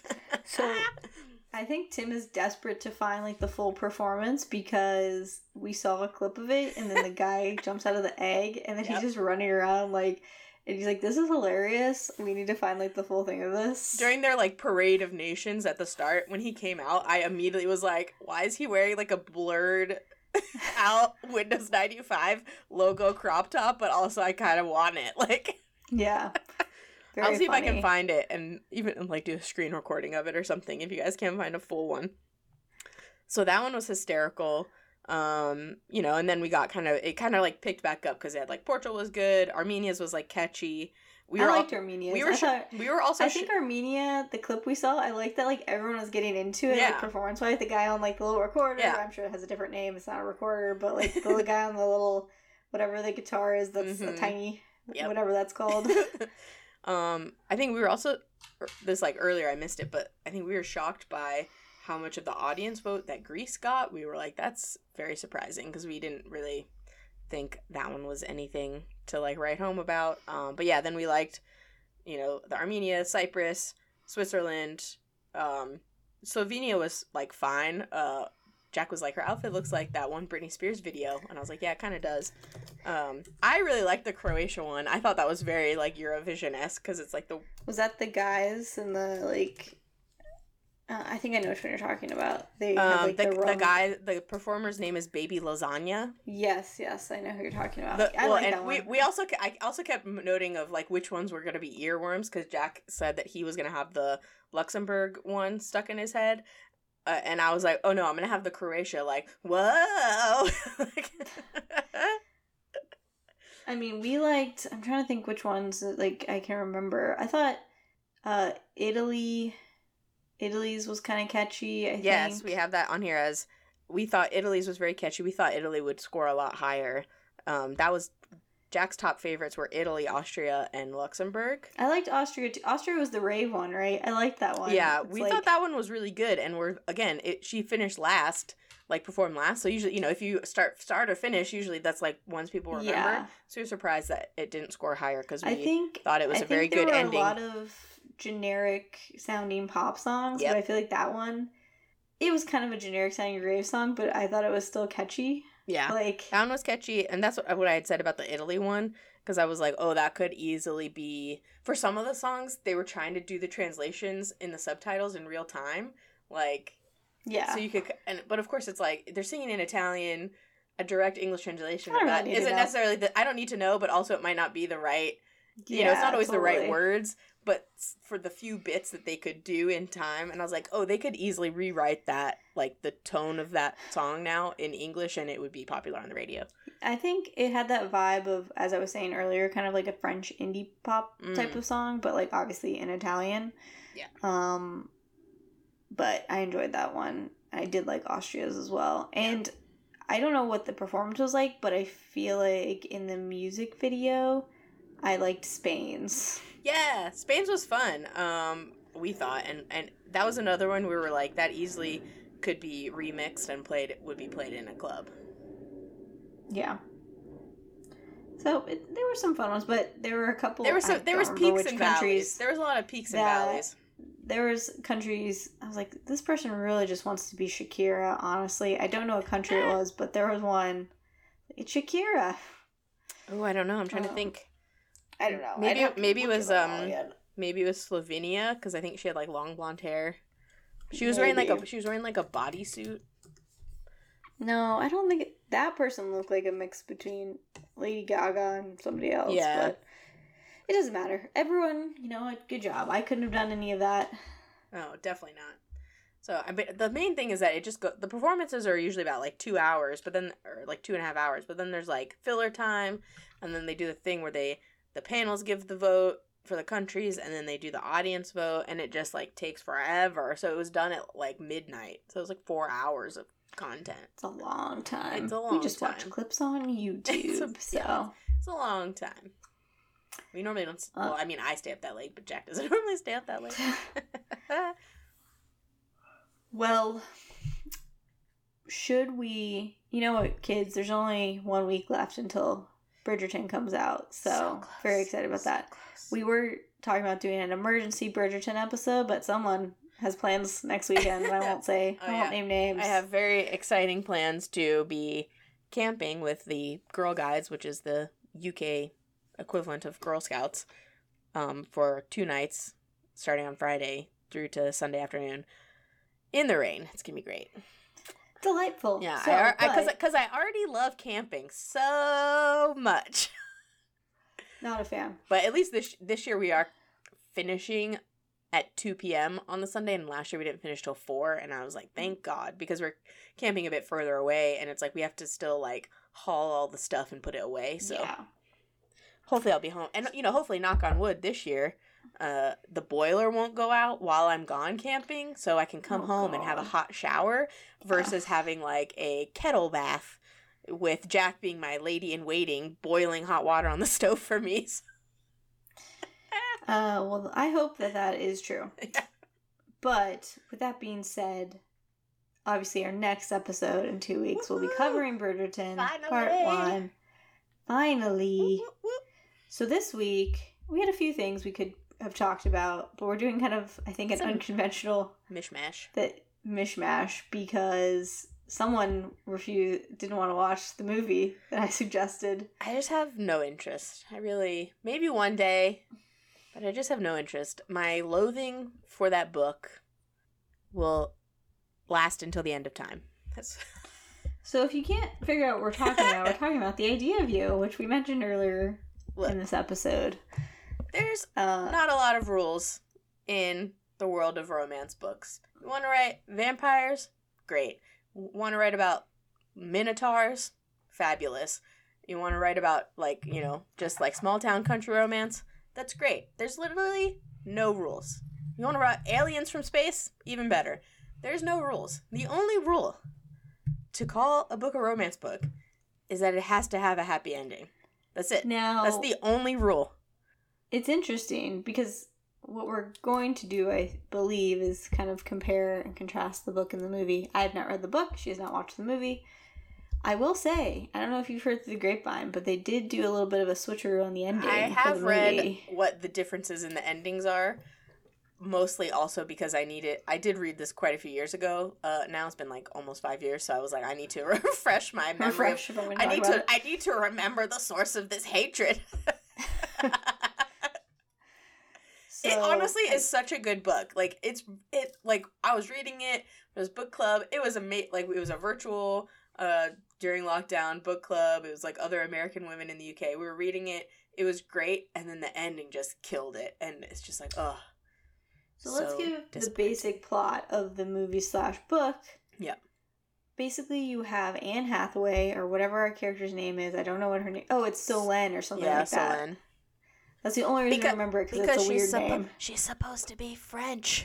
So I think Tim is desperate to find like the full performance because we saw a clip of it and then the guy jumps out of the egg and then yep. he's just running around like, and he's like, this is hilarious. We need to find like the full thing of this. During their like parade of nations at the start, when he came out, I immediately was like, why is he wearing like a blurred out Windows ninety-five logo crop top, but also I kind of want it. Like, yeah. Very I'll see funny. if I can find it and even like do a screen recording of it or something if you guys can find a full one. So that one was hysterical. Um, you know, and then we got kind of, it kind of like picked back up because it had like Portugal was good, Armenia's was like catchy. We I were liked all, Armenia's. We were, I, sh- thought, we were also. I think sh- Armenia, the clip we saw, I liked that like everyone was getting into it, yeah. like performance wise. The guy on like the little recorder, yeah. I'm sure it has a different name. It's not a recorder, but like the little guy on the little whatever the guitar is, that's mm-hmm. a tiny yep. whatever that's called. um, I think we were also this like earlier. I missed it, but I think we were shocked by how much of the audience vote that Greece got. We were like, that's very surprising because we didn't really think that one was anything to like write home about. Um, but yeah, then we liked, you know, the Armenia, Cyprus, Switzerland, um, Slovenia was like fine. Uh, Jack was like, her outfit looks like that one Britney Spears video, and I was like, yeah, it kind of does. Um, I really liked the Croatia one. I thought that was very like Eurovision-esque because it's like the was that the guys and the like. Uh, I think I know which one you're talking about. They Um, had, like, the, the, the, rum- guy, the performer's name is Baby Lasagna. Yes, yes, I know who you're talking about. The, I well, like and that we, one. we also ke- I also kept noting of like which ones were gonna be earworms because Jack said that he was gonna have the Luxembourg one stuck in his head, uh, and I was like, oh no, I'm gonna have the Croatia. Like, whoa. I mean, we liked. I'm trying to think which ones that, like I can remember. I thought uh, Italy, Italy's was kind of catchy. I Yes, think. we have that on here as we thought Italy's was very catchy. We thought Italy would score a lot higher. Um, that was Jack's top favorites were Italy, Austria, and Luxembourg. I liked Austria too. Austria was the rave one, right? I liked that one. Yeah, It's we like, thought that one was really good, and we're again, it, she finished last, like performed last. So usually, you know, if you start start or finish, usually that's like ones people remember. Yeah. So we're surprised that it didn't score higher because we I think thought it was I a very think there good were ending. A lot of generic sounding pop songs, Yep. but I feel like that one, it was kind of a generic sounding rave song, but I thought it was still catchy. Yeah, Like that one was catchy, and that's what, what I had said about the Italy one. Because I was like, oh, that could easily be... For some of the songs, they were trying to do the translations in the subtitles in real time. Like... yeah. So you could... and But of course, it's like, they're singing in Italian. A direct English translation I of don't that really need to isn't know. necessarily... The, I don't need to know, but also it might not be the right... You yeah, know, it's not always the right totally. words. But for the few bits that they could do in time, and I was like, oh, they could easily rewrite that, like, the tone of that song now in English, and it would be popular on the radio. I think it had that vibe of, as I was saying earlier, kind of like a French indie pop type Mm. of song, but like obviously in Italian. Yeah. Um, but I enjoyed that one. I did like Austria's as well, and I don't know what the performance was like, but I feel like in the music video, I liked Spain's. Yeah, Spain's was fun. Um, we thought, and and that was another one we were like that easily could be remixed and played. Would be played in a club. Yeah. So it, there were some fun ones, but there were a couple. There was some, I there don't was remember peaks which and countries valleys. There was a lot of peaks and that- valleys. There was countries. I was like, this person really just wants to be Shakira. Honestly, I don't know what country it was, but there was one. It's Shakira. Oh, I don't know. I'm trying to Um, think. I don't know. Maybe I'd have to maybe it look was it up all um again. maybe it was Slovenia because I think she had like long blonde hair. She was wearing like a Maybe. she was wearing like a bodysuit. No, I don't think it, that person looked like a mix between Lady Gaga and somebody else. Yeah. But it doesn't matter. Everyone, you know, good job. I couldn't have done any of that. Oh, definitely not. So, I but the main thing is that it just go. The performances are usually about like two hours, but then or like two and a half hours. But then there's like filler time, and then they do the thing where they the panels give the vote for the countries, and then they do the audience vote, and it just like takes forever. So it was done at like midnight. So it was like four hours of content. It's a long time. It's a We long just watch time. clips on YouTube. It's a- so yeah. It's a long time. We normally don't. s- Uh. well, I mean, I stay up that late, but Jack doesn't normally stay up that late. well, should we? You know what, kids? There's only one week left until Bridgerton comes out, so, So close. very excited about So that. close. We were talking about doing an emergency Bridgerton episode, but someone has plans next weekend. And I won't say. Oh, I won't yeah. name names. I have very exciting plans to be camping with the Girl Guides, which is the U K equivalent of Girl Scouts, um, for two nights, starting on Friday through to Sunday afternoon, in the rain. It's gonna be great. Delightful. Yeah, So, I because but because I, I already love camping so much, not a fan. but at least this this year we are finishing at two p.m. on the Sunday, and last year we didn't finish till four, and I was like, thank God, because we're camping a bit further away, and it's like we have to still like haul all the stuff and put it away. So Yeah. hopefully I'll be home, and you know, hopefully, knock on wood, this year uh the boiler won't go out while I'm gone camping, so I can come Oh, home and have a God. hot shower versus having like a kettle bath with Jack being my lady in waiting, boiling hot water on the stove for me. Uh, well, I hope that that is true. Yeah. But with that being said, obviously our next episode in two weeks will be Woohoo! covering Bridgerton Part Finally! One. Finally. Whoop, whoop. So this week we had a few things we could have talked about, but we're doing kind of, I think, an Some- unconventional Mishmash. that mishmash because someone refused didn't want to watch the movie that I suggested. I just have no interest. I really, maybe one day, but I just have no interest. My loathing for that book will last until the end of time. That's... So if you can't figure out what we're talking about, we're talking about The Idea of You, which we mentioned earlier Look, in this episode. There's uh, not a lot of rules in the world of romance books. You want to write vampires? Great. Want to write about minotaurs? Fabulous. You want to write about, like, you know, just like small town country romance? That's great. There's literally no rules. You want to write aliens from space? Even better. There's no rules. The only rule to call a book a romance book is that it has to have a happy ending. That's it. Now, that's the only rule. It's interesting because what we're going to do, I believe, is kind of compare and contrast the book and the movie. I have not read the book. She has not watched the movie. I will say, I don't know if you've heard through the grapevine, but they did do a little bit of a switcheroo on the ending. I have read what the differences in the endings are. Mostly also because I need it. I did read this quite a few years ago. Uh, now it's been like almost five years, so I was like, I need to refresh my memory. Refresh I need to. It. I need to remember the source of this hatred. So, it honestly I, is such a good book. Like it's it. Like I was reading it. It was book club. It was a ma- like it was a virtual uh during lockdown book club. It was like other American women in the U K. We were reading it. It was great, and then the ending just killed it. And it's just like, ugh. So, so let's give the basic plot of the movie slash book. Yeah. Basically, you have Anne Hathaway, or whatever our character's name is. I don't know what her name... Oh, it's Solène or something yeah, like that. Solène. That's the only reason because, I remember it, because it's a weird suppo- name. She's supposed to be French.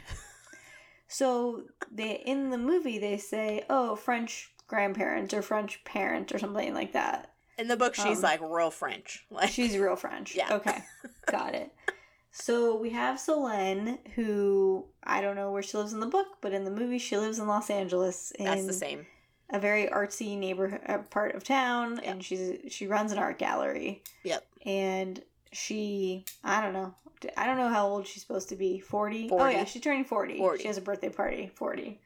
So, they in the movie, they say, oh, French grandparent, or French parent, or something like that. In the book, she's, um, like, real French. Like She's real French. Yeah. Okay. Got it. So we have Solène, who, I don't know where she lives in the book, but in the movie she lives in Los Angeles. In That's the same. A very artsy neighborhood uh, part of town, yep. and she's she runs an art gallery. Yep. And she, I don't know, I don't know how old she's supposed to be. forty? forty. Oh yeah, she's turning forty. forty. She has a birthday party, forty.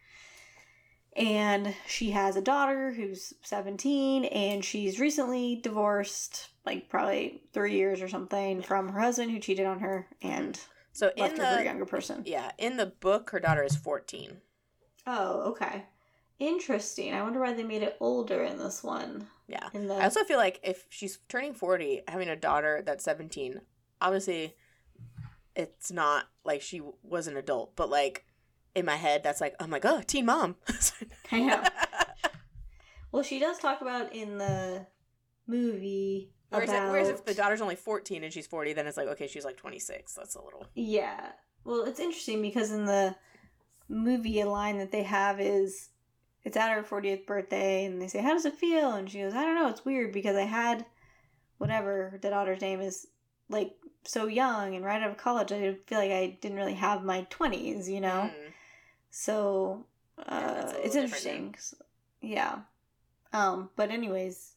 And she has a daughter who's seventeen, and she's recently divorced, like probably three years or something, from her husband who cheated on her and so left in her the, for a younger person. Yeah, in the book, her daughter is fourteen. Oh, okay. Interesting. I wonder why they made it older in this one. Yeah. In the... I also feel like if she's turning forty, having a daughter that's seventeen, obviously it's not like she was an adult, but like in my head, that's like, I'm like, oh, teen mom. I know. Well, she does talk about in the movie whereas, about... it, whereas if the daughter's only fourteen and she's forty, then it's like, okay, she's like twenty-six. That's a little... Yeah. Well, it's interesting because in the movie, a line that they have is, it's at her fortieth birthday, and they say, how does it feel? And she goes, I don't know, it's weird because I had, whatever the daughter's name is, like, so young and right out of college, I feel like I didn't really have my twenties, you know? Mm. So, uh, yeah, it's interesting. Yeah. Um, but anyways,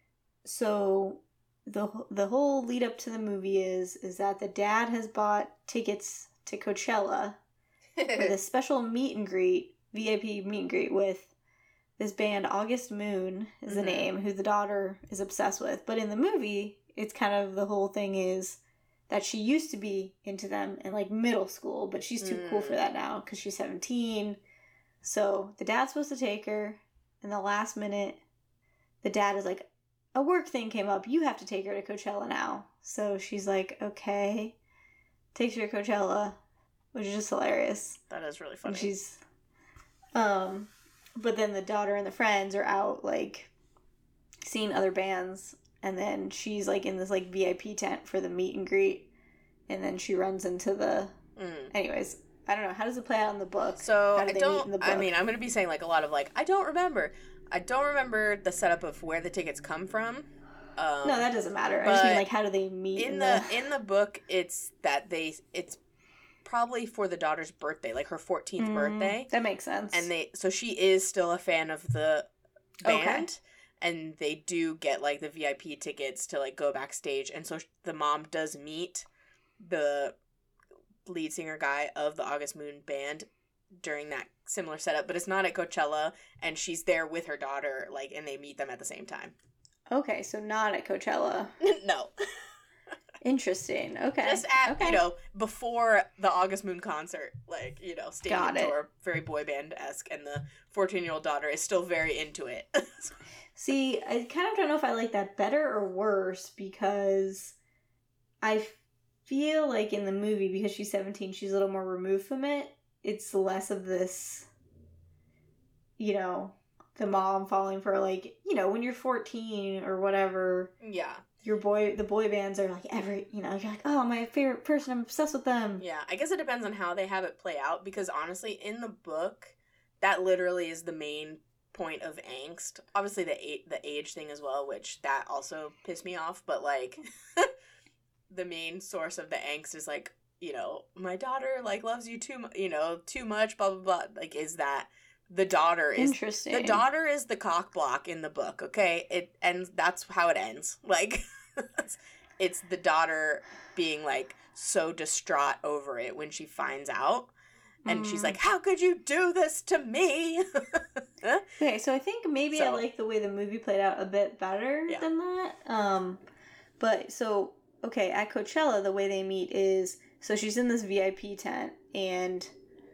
so the the whole lead up to the movie is is that the dad has bought tickets to Coachella for this special meet and greet, V I P meet and greet with this band, August Moon is the mm-hmm. name, who the daughter is obsessed with. But in the movie, it's kind of the whole thing is that she used to be into them in like middle school, but she's too mm. cool for that now because she's seventeen. So the dad's supposed to take her. In the last minute, the dad is like, a work thing came up. You have to take her to Coachella now. So she's like, okay. Takes her to Coachella, which is just hilarious. That is really funny. And she's, um, but then the daughter and the friends are out, like, seeing other bands. And then she's, like, in this, like, V I P tent for the meet and greet. And then she runs into the... Mm. Anyways, I don't know. How does it play out in the book? So, I don't... I mean, I'm going to be saying, like, a lot of, like, I don't remember. I don't remember the setup of where the tickets come from. Um, no, that doesn't matter. I just mean, like, how do they meet? In, in the, the... in the book, it's that they... It's probably for the daughter's birthday, like her fourteenth mm, birthday. That makes sense. And they... So she is still a fan of the band. Okay. And they do get, like, the V I P tickets to, like, go backstage. And so the mom does meet the lead singer guy of the August Moon band during that similar setup. But it's not at Coachella. And she's there with her daughter, like, and they meet them at the same time. Okay, so not at Coachella. No. Interesting. Okay. Just at, okay. you know, before the August Moon concert, like, you know, stadium Got it. tour, very boy band-esque, and the fourteen-year-old daughter is still very into it. See, I kind of don't know if I like that better or worse, because I feel like in the movie, because she's seventeen, she's a little more removed from it. It's less of this, you know, the mom falling for, like, you know, when you're fourteen or whatever. Yeah. Your boy, the boy bands are like every, you know, you're like, oh, my favorite person, I'm obsessed with them. Yeah, I guess it depends on how they have it play out, because honestly, in the book, that literally is the main point of angst. Obviously, the a- the age thing as well, which that also pissed me off, but, like, the main source of the angst is, like, you know, my daughter, like, loves you too, mu- you know, too much, blah, blah, blah. Like, is that the daughter is... Interesting. The daughter is the cock block in the book, okay? It and that's how it ends. Like, it's the daughter being, like, so distraught over it when she finds out. And mm. she's like, how could you do this to me? Okay, so I think maybe so, I like the way the movie played out a bit better yeah. than that. Um, but, so, okay, at Coachella, the way they meet is, so she's in this V I P tent, and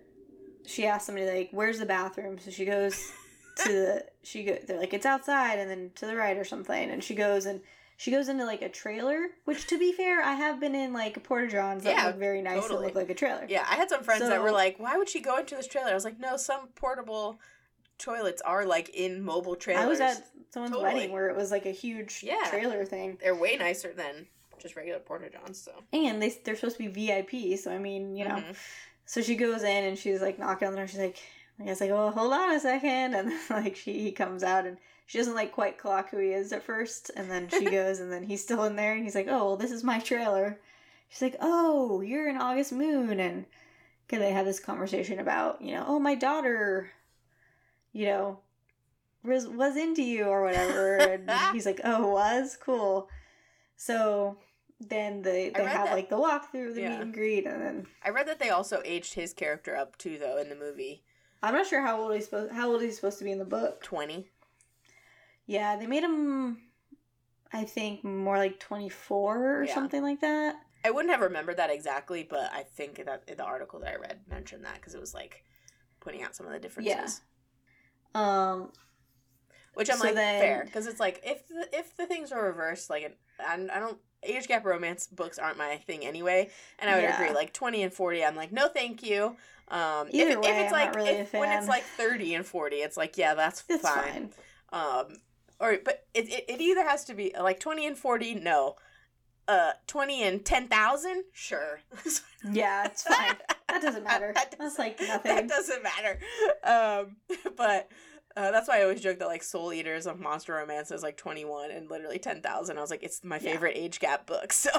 she asks somebody, like, where's the bathroom? So she goes to the, she go, they're like, it's outside, and then to the right or something, and she goes, and she goes into, like, a trailer, which, to be fair, I have been in, like, porta-johns that yeah, look very nice totally. and look like a trailer. Yeah, I had some friends so, that were like, why would she go into this trailer? I was like, no, some portable toilets are, like, in mobile trailers. I was at someone's totally. wedding where it was, like, a huge yeah. trailer thing. They're way nicer than just regular porta-johns, so. And they, they're supposed to be V I P, so, I mean, you know. Mm-hmm. So she goes in, and she's, like, knocking on the door, she's like, I guess, like, oh, hold on a second, and then, like, she he comes out, and she doesn't, like, quite clock who he is at first, and then she goes, and then he's still in there, and he's like, oh, well, this is my trailer. She's like, oh, you're an August Moon, and can they have this conversation about, you know, oh, my daughter, you know, was, was into you, or whatever, and he's like, oh, was? Cool. So then they, they have, that, like, the walkthrough, the yeah. meet and greet, and then... I read that they also aged his character up, too, though, in the movie. I'm not sure how old he's supposed, how old he's supposed to be in the book. twenty. Yeah, they made him, I think, more like twenty-four or yeah. something like that. I wouldn't have remembered that exactly, but I think that the article that I read mentioned that, because it was, like, pointing out some of the differences. Yeah. Um, Which I'm so like, then, fair, because it's like, if the, if the things are reversed, like, I, I don't, age gap romance books aren't my thing anyway, and I would yeah. agree, like, twenty and forty, I'm like, no thank you. Um, Either if, way, if it's I'm like, not really if, a fan. When it's like thirty and forty, it's like, yeah, that's it's fine. fine. Um, or, but it, it, it either has to be, like, twenty and forty, no. Uh, twenty and ten thousand? Sure. Yeah, it's fine. That doesn't matter. that that's, like, nothing. That doesn't matter. Um, but... Uh, that's why I always joke that, like, Soul Eaters of Monster Romance is, like, twenty-one and literally ten thousand. I was like, it's my favorite yeah. age gap book, so.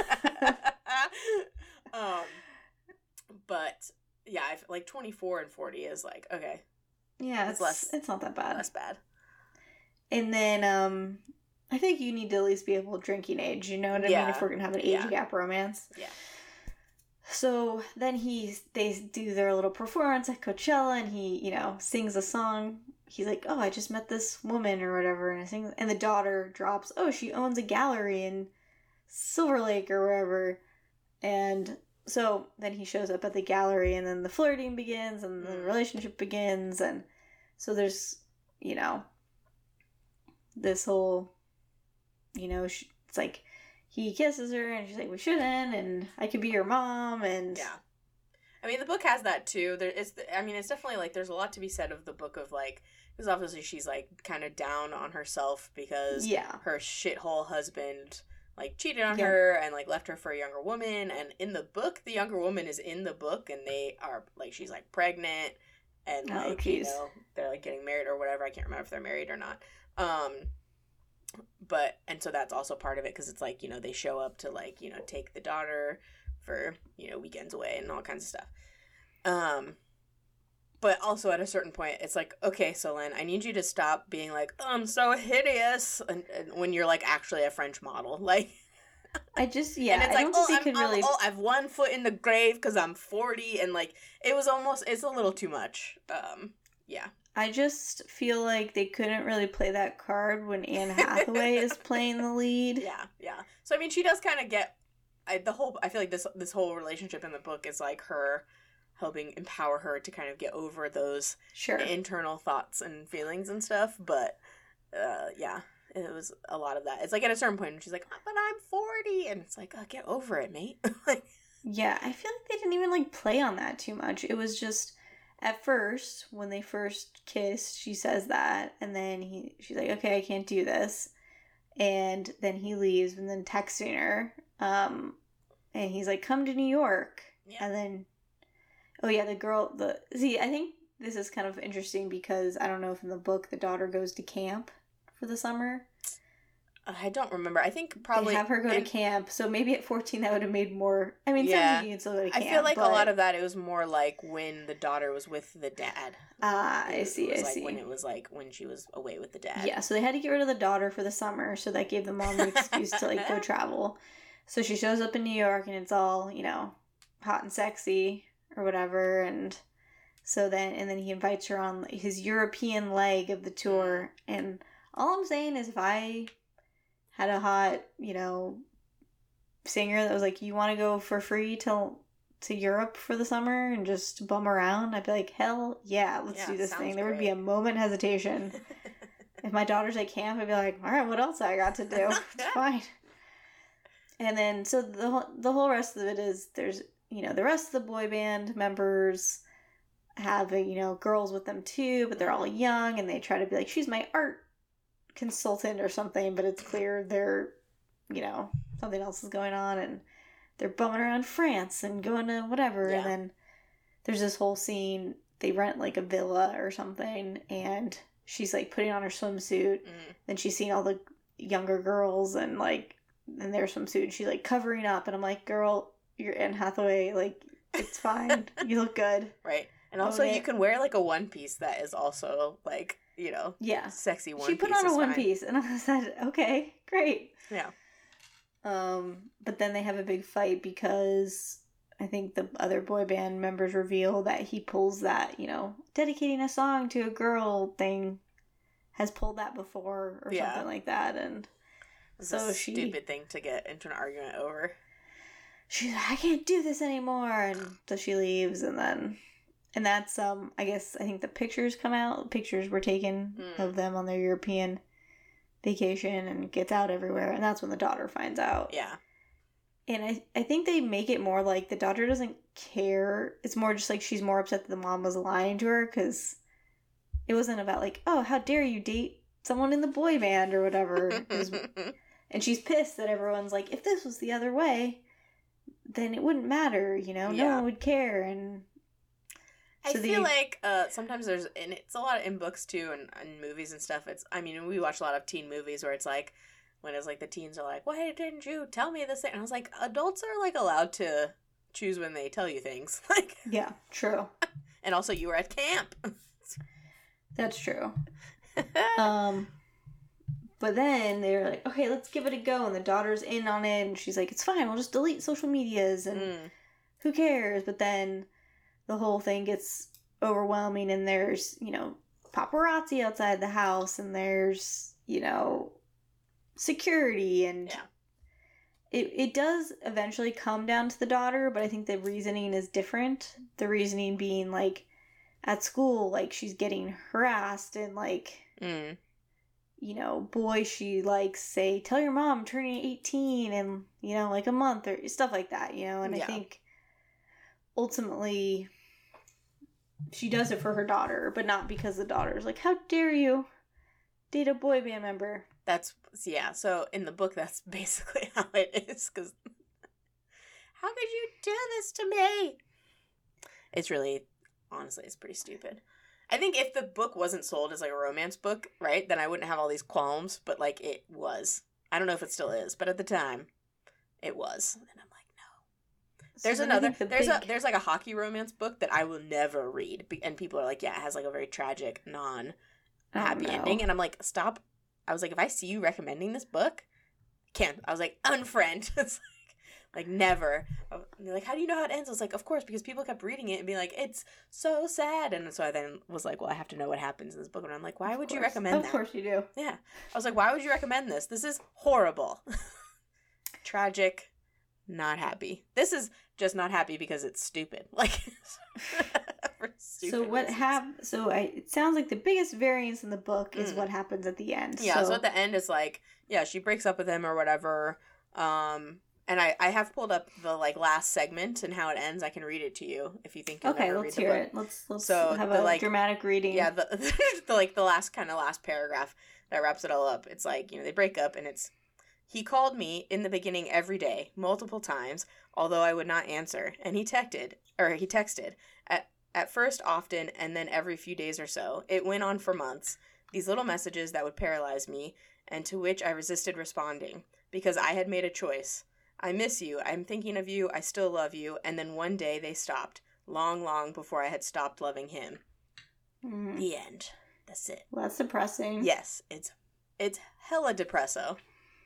um, but, yeah, I, like, twenty-four and forty is, like, okay. Yeah, it's, it's less. It's not that bad. Less bad. And then, um, I think you need to at least be able to drinking age, you know what I yeah. mean, if we're gonna have an age yeah. gap romance. Yeah. So then he, they do their little performance at Coachella, and he, you know, sings a song. He's like, oh, I just met this woman or whatever, and I sing, and the daughter drops, oh, she owns a gallery in Silver Lake or wherever, and so then he shows up at the gallery, and then the flirting begins, and the relationship begins, and so there's, you know, this whole, you know, sh- it's like, he kisses her, and she's like, we shouldn't, and I could be your mom, and... Yeah. I mean, the book has that, too. There is, I mean, it's definitely, like, there's a lot to be said of the book of, like, because obviously she's, like, kind of down on herself because yeah. her shithole husband, like, cheated on yeah. her and, like, left her for a younger woman. And in the book, the younger woman is in the book, and they are, like, she's, like, pregnant, and, oh, like, geez. you know, they're, like, getting married or whatever. I can't remember if they're married or not. Um... But, and so that's also part of it, because it's like, you know, they show up to, like, you know, take the daughter for, you know, weekends away and all kinds of stuff. Um, but also at a certain point, it's like, okay, Solène, I need you to stop being like, oh, I'm so hideous, and, and when you're, like, actually a French model. Like, I just, yeah, and it's I like, don't oh, think I'm, they could I'm, really... oh, I've one foot in the grave because I'm forty, and, like, it was almost, it's a little too much. Um, yeah. I just feel like they couldn't really play that card when Anne Hathaway is playing the lead. Yeah, yeah. So, I mean, she does kind of get I, the whole I feel like this this whole relationship in the book is like her helping empower her to kind of get over those sure. internal thoughts and feelings and stuff. But uh, yeah, it was a lot of that. It's like at a certain point, and she's like, "But I'm forty," and it's like, oh, "Get over it, mate." Like, yeah, I feel like they didn't even like play on that too much. It was just at first when they first kissed, she says that, and then he she's like, "Okay, I can't do this," and then he leaves, and then texting her, um, and he's like, "Come to New York," yeah. and then. Oh, yeah, the girl, the, see, I think this is kind of interesting because I don't know if in the book the daughter goes to camp for the summer. I don't remember. I think probably... They have her go in, to camp, so maybe at fourteen that would have made more, I mean, yeah, seventeen you can still go to camp, I feel like but, a lot of that, it was more like when the daughter was with the dad. Ah, uh, I see, it was I like see. When it was like, when she was away with the dad. Yeah, so they had to get rid of the daughter for the summer, so that gave the mom the excuse to, like, go travel. So she shows up in New York, and it's all, you know, hot and sexy, or whatever, and... So then, and then he invites her on his European leg of the tour. And all I'm saying is if I had a hot, you know, singer that was like, you want to go for free to, to Europe for the summer and just bum around, I'd be like, hell yeah, let's yeah, do this thing. There great. Would be a moment hesitation. If my daughter's at camp, I'd be like, all right, what else I got to do? It's fine. And then, so the whole, the whole rest of it is there's, you know, the rest of the boy band members have, you know, girls with them too, but they're all young, and they try to be like, she's my art consultant or something, but it's clear they're, you know, something else is going on, and they're bumming around France and going to whatever, yeah. And then there's this whole scene, they rent, like, a villa or something, and she's, like, putting on her swimsuit, mm. Then she's seeing all the younger girls, and, like, in their swimsuit, and she's, like, covering up, and I'm like, girl, you're Anne Hathaway, like, it's fine, you look good. Right. And also, you can wear, like, a one piece that is also, like, you know, yeah, sexy one piece. She put on a one piece, and I said, okay, great. Yeah. Um, but then they have a big fight because I think the other boy band members reveal that he pulls that, you know, dedicating a song to a girl thing, has pulled that before or yeah. something like that, and it's so a she stupid thing to get into an argument over. She's like, I can't do this anymore, and so she leaves, and then. And that's, um, I guess, I think the pictures come out. Pictures were taken mm. of them on their European vacation and gets out everywhere. And that's when the daughter finds out. Yeah. And I, I think they make it more like the daughter doesn't care. It's more just like she's more upset that the mom was lying to her because it wasn't about like, oh, how dare you date someone in the boy band or whatever. It was, and she's pissed that everyone's like, if this was the other way, then it wouldn't matter, you know? Yeah. No one would care. And... I so feel they, like uh, sometimes there's, and it's a lot in books too, and, and movies and stuff. It's, I mean, we watch a lot of teen movies where it's like, when it's like the teens are like, why didn't you tell me this thing? And I was like, adults are like allowed to choose when they tell you things. Like, yeah, true. And also, you were at camp. That's true. um, but then they're like, okay, let's give it a go, and the daughter's in on it, and she's like, it's fine, we'll just delete social medias, and mm. who cares? But then the whole thing gets overwhelming, and there's, you know, paparazzi outside the house, and there's, you know, security, and yeah. it, it does eventually come down to the daughter, but I think the reasoning is different. The reasoning being, like, at school, like, she's getting harassed, and, like, mm. you know, boys she likes say, tell your mom I'm turning eighteen in, you know, like a month, or stuff like that, you know, and yeah. I think ultimately she does it for her daughter, but not because the daughter's like, how dare you date a boy band member. That's, yeah, so in the book that's basically how it is, because how could you do this to me? It's really, honestly, it's pretty stupid. I think if the book wasn't sold as like a romance book, right, then I wouldn't have all these qualms, but like it was. I don't know if it still is, but at the time it was. And I'm like, no. There's so another the there's big... a there's like a hockey romance book that I will never read, and people are like, yeah, it has like a very tragic, non happy oh, no. ending, and I'm like, stop. I was like, if I see you recommending this book, can't. I was like, unfriend. It's like, like never. And they're like, how do you know how it ends? I was like, of course, because people kept reading it and being like, it's so sad. And so I then was like, well, I have to know what happens in this book. And I'm like, why would you recommend of that? Of course you do. Yeah. I was like, why would you recommend this? This is horrible. Tragic. not happy. This is just not happy because it's stupid. Like, for stupid so what reasons. hap- So I, it sounds like the biggest variance in the book is Mm. what happens at the end. Yeah, so. so at the end it's like, yeah, she breaks up with him or whatever. Um, and I, I have pulled up the like last segment and how it ends. I can read it to you if you think you'll Okay, never let's read the hear book. it. Let's let's So have the, a like- dramatic reading. Yeah, the, the like the last kind of last paragraph that wraps it all up. It's like, you know, they break up and it's, he called me in the beginning every day, multiple times, although I would not answer, and he texted, or he texted, at, at first often, and then every few days or so. It went on for months, these little messages that would paralyze me, and to which I resisted responding, because I had made a choice. I miss you, I'm thinking of you, I still love you, and then one day they stopped, long, long before I had stopped loving him. Mm. The end. That's it. Well, that's depressing. Yes, it's it's hella depresso.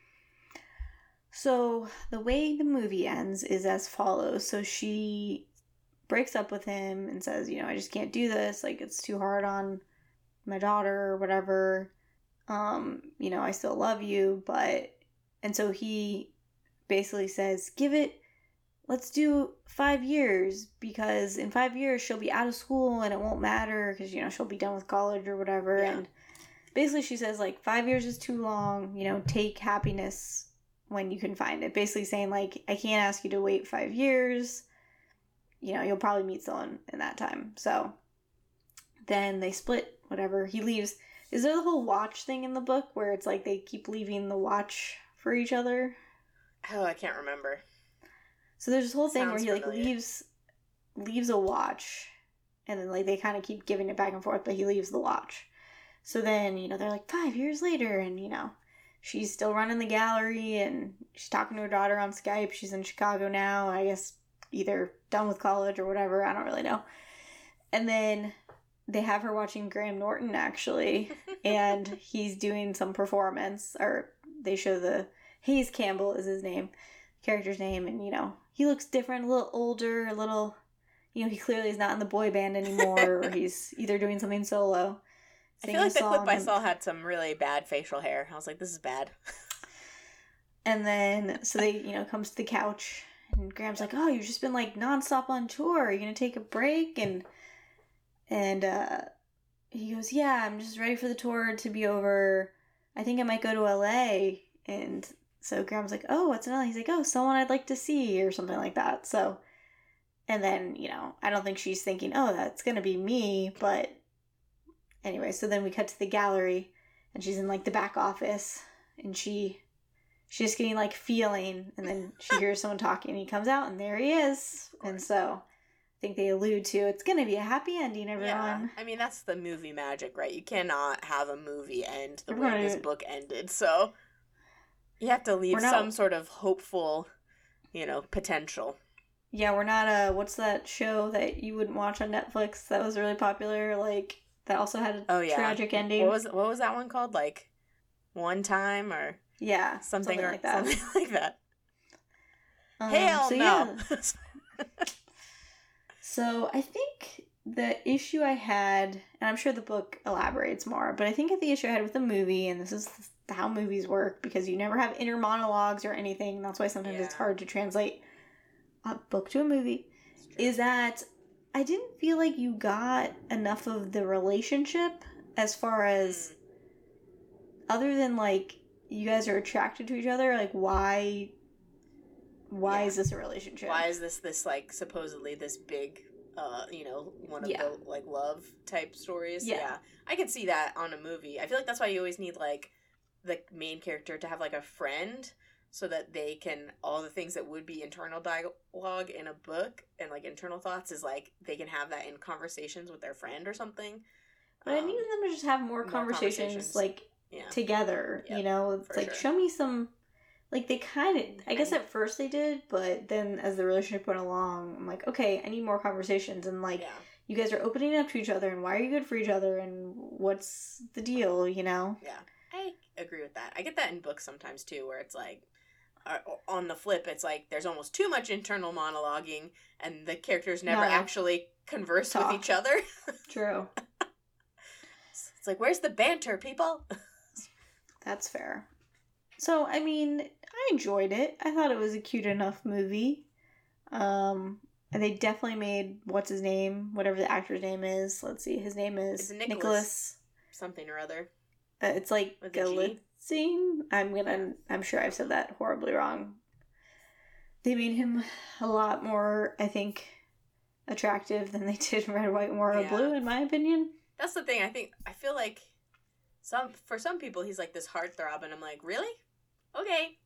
So the way the movie ends is as follows. So she breaks up with him and says, you know, I just can't do this. Like, it's too hard on my daughter or whatever. Um, you know, I still love you, but... And so he basically says, give it... Let's do five years, because in five years she'll be out of school and it won't matter because, you know, she'll be done with college or whatever. Yeah. And basically she says, like, five years is too long. You know, take happiness when you can find it. Basically saying, like, I can't ask you to wait five years. You know, you'll probably meet someone in that time. So then they split, whatever. He leaves. Is there the whole watch thing in the book where it's like they keep leaving the watch for each other? Oh, I can't remember. So there's this whole thing Sounds where he like familiar. leaves leaves a watch, and then like they kind of keep giving it back and forth, but he leaves the watch. So then, you know, they're like five years later, and you know, she's still running the gallery, and she's talking to her daughter on Skype. She's in Chicago now, I guess, either done with college or whatever. I don't really know. And then they have her watching Graham Norton actually, and he's doing some performance, or they show the Hayes Campbell is his name, character's name, and you know, he looks different, a little older, a little, you know, he clearly is not in the boy band anymore, or he's either doing something solo. I feel like the clip I and, saw had some really bad facial hair. I was like, this is bad. And then, so they, you know, comes to the couch, and Graham's like, oh, you've just been like nonstop on tour. Are you gonna take a break? And and uh, he goes, yeah, I'm just ready for the tour to be over. I think I might go to L A. And so Graham's like, oh, what's in L A? He's like, oh, someone I'd like to see, or something like that. So, and then, you know, I don't think she's thinking, oh, that's gonna be me, but anyway, so then we cut to the gallery, and she's in like the back office, and she she's just getting like feeling, and then she hears someone talking, and he comes out, and there he is. And so I think they allude to it's gonna be a happy ending, everyone. Yeah, I mean, that's the movie magic, right? You cannot have a movie end the Right. way this book ended, so you have to leave We're not- some sort of hopeful, you know, potential. Yeah, we're not uh what's that show that you wouldn't watch on Netflix that was really popular, like that also had a Oh, yeah. tragic ending? What was what was that one called? Like, One Time or yeah, something, something or like that. something like that. Um, Hell so, no. yeah. So I think the issue I had, and I'm sure the book elaborates more, but I think the issue I had with the movie, and this is how movies work, because you never have inner monologues or anything, that's why sometimes it's Yeah. hard to translate a book to a movie, is that I didn't feel like you got enough of the relationship as far as, other than like, you guys are attracted to each other, like why, why Yeah. is this a relationship? Why is this this like supposedly this big uh you know one of Yeah. the like love type stories? Yeah. I could see that on a movie. I feel like that's why you always need like the main character to have like a friend, so that they can, all the things that would be internal dialogue in a book and like internal thoughts is like they can have that in conversations with their friend or something. But I Um, needed them to just have more, more conversations, conversations. like yeah. together. Yep, You know, it's for like sure. show me some. Like they kind of, I guess And- at first they did, but then as the relationship went along, I'm like, okay, I need more conversations, and like yeah. you guys are opening up to each other, and why are you good for each other, and what's the deal, you know? Yeah, I agree with that. I get that in books sometimes too, where it's like, uh, on the flip, it's like there's almost too much internal monologuing, and the characters never No. actually converse Talk. with each other. True, It's like, where's the banter, people? that's fair. So I mean, I enjoyed it. I thought it was a cute enough movie. Um, and they definitely made, what's his name? Whatever the actor's name is. Let's see. His name is Nicholas. Nicholas. Something or other. Uh, it's like With a G? Galitzine. I'm gonna, I'm sure I've said that horribly wrong. They made him a lot more, I think, attractive than they did in Red, White, and Royal Yeah. Blue, in my opinion. That's the thing. I think, I feel like some for some people, he's like this heartthrob, and I'm like, really? Okay.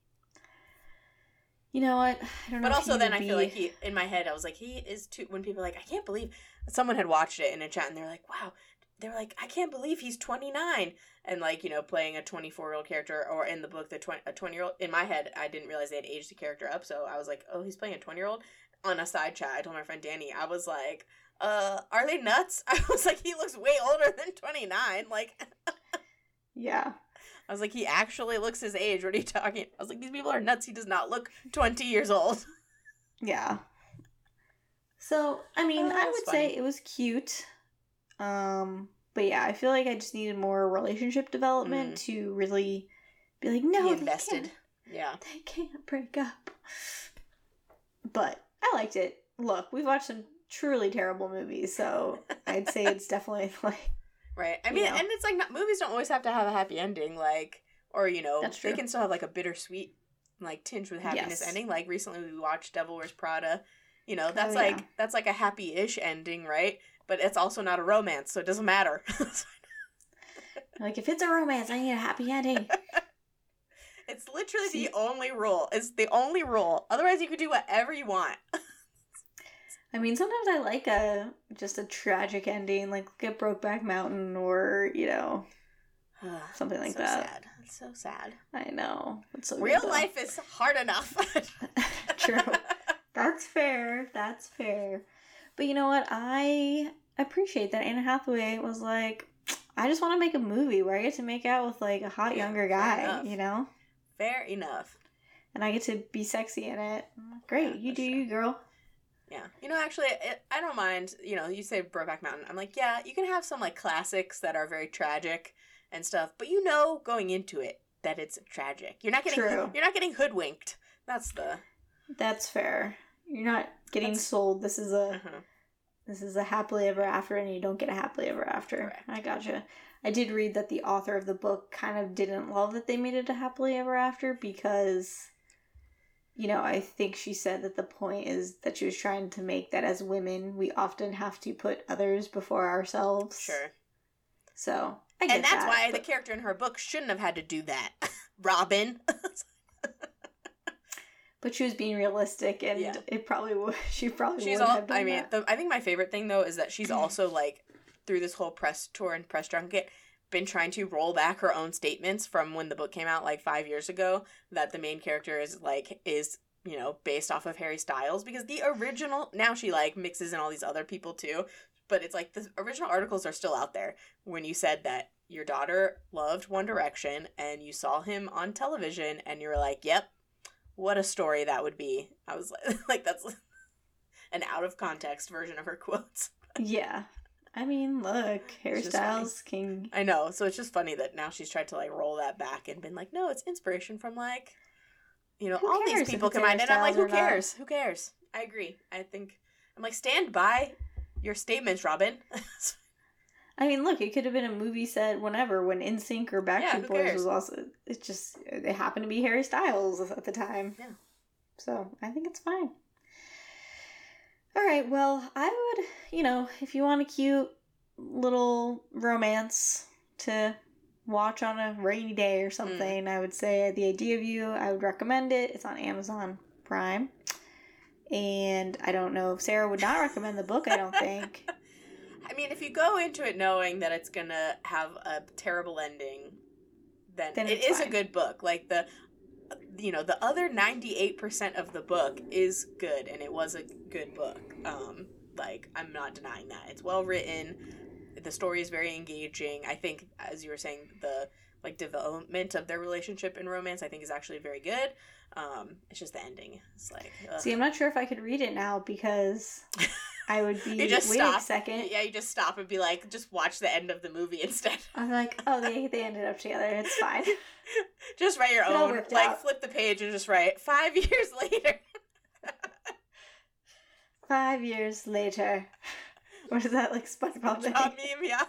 You know what? I don't know. But if also he then would I be... feel like he, in my head, I was like, he is too, when people are like, I can't believe, someone had watched it in a chat, and they're like, wow, they were like, I can't believe he's twenty-nine. And like, you know, playing a twenty-four-year-old character, or in the book, the twenty, a twenty-year-old, in my head, I didn't realize they had aged the character up, so I was like, oh, he's playing a twenty-year-old? On a side chat, I told my friend Danny, I was like, uh, are they nuts? I was like, he looks way older than twenty-nine, like... Yeah. I was like, he actually looks his age. What are you talking? I was like, these people are nuts. He does not look twenty years old. Yeah. So, I mean, Oh, I that's would funny. say it was cute. Um, but yeah, I feel like I just needed more relationship development Mm. to really be like, no, He they invested. can't, Yeah. they can't break up. But I liked it. Look, we've watched some truly terrible movies, so I'd say it's definitely like, Right. I You mean, know. and it's like, not, movies don't always have to have a happy ending, like, or, you know, That's they true. can still have, like, a bittersweet, like, tinge with happiness Yes. ending. Like, recently we watched Devil Wears Prada. You know, that's Oh, like, yeah. that's like a happy-ish ending, right? But it's also not a romance, so it doesn't matter. like if it's a romance, I need a happy ending. It's literally See- the only rule. It's the only rule. Otherwise, you could do whatever you want. I mean, sometimes I like a just a tragic ending, like get Brokeback Mountain or, you know, something like so that. Sad. It's so sad. I know. It's so good, Real though. life is hard enough. True. That's fair. That's fair. But you know what? I appreciate that Anna Hathaway was like, I just want to make a movie where I get to make out with like a hot Yeah, younger fair guy, enough. you know? Fair enough. And I get to be sexy in it. I'm like, great, Yeah, you for do sure. you, girl. Yeah. You know, actually, it, I don't mind. You know, you say Brokeback Mountain. I'm like, yeah, you can have some, like, classics that are very tragic and stuff. But you know going into it that it's tragic. You're not getting True. You're not getting hoodwinked. That's the... That's fair. You're not getting That's- sold. This is a Uh-huh. this is a happily ever after, and you don't get a happily ever after. Correct. I gotcha. I did read that the author of the book kind of didn't love that they made it a happily ever after because, you know, I think she said that the point is that she was trying to make that as women, we often have to put others before ourselves. Sure. So, I get And that's that, why but, the character in her book shouldn't have had to do that. Robin. but she was being realistic, and Yeah. it probably would, she probably She's would all. have done I mean, that. the, I think my favorite thing though is that she's also like through this whole press tour and press junket been trying to roll back her own statements from when the book came out like five years ago that the main character is like is you know based off of Harry Styles because the original now she like mixes in all these other people too, but it's like the original articles are still out there when you said that your daughter loved One Direction and you saw him on television and you were like, yep. What a story that would be. I was like, like that's an out of context version of her quotes. Yeah. I mean, look, Harry It's just Styles can... I know. So it's just funny that now she's tried to like roll that back and been like, no, it's inspiration from like, you know, Who all cares these if people it's combined. Harry And I'm like, Styles who or not? cares? Who cares? I agree. I think, I'm like, stand by your statements, Robin. I mean, look, it could have been a movie set whenever, when N Sync or Backstreet Yeah, who Boys cares? was also... It just... It happened to be Harry Styles at the time. Yeah. So, I think it's fine. Alright, well, I would, you know, if you want a cute little romance to watch on a rainy day or something, I would say The Idea of You, I would recommend it. It's on Amazon Prime. And I don't know if Sarah would not recommend the book, I don't think. I mean, if you go into it knowing that it's gonna have a terrible ending, then, Then it it's is a fine. good book. Like the, you know, the other ninety-eight percent of the book is good, and it was a good book. Um, like I'm not denying that it's well written. The story is very engaging. I think, as you were saying, the like development of their relationship and romance, I think, is actually very good. Um, it's just the ending. It's like, ugh. See, I'm not sure if I could read it now because I would be, you just wait stop. a second. Yeah, you just stop and be like, just watch the end of the movie instead. I'm like, oh, they they ended up together. It's fine. Just write your It all own. worked Like, out. flip the page and just write, five years later. Five years later. What is that, like SpongeBob thing? Job meme, yeah.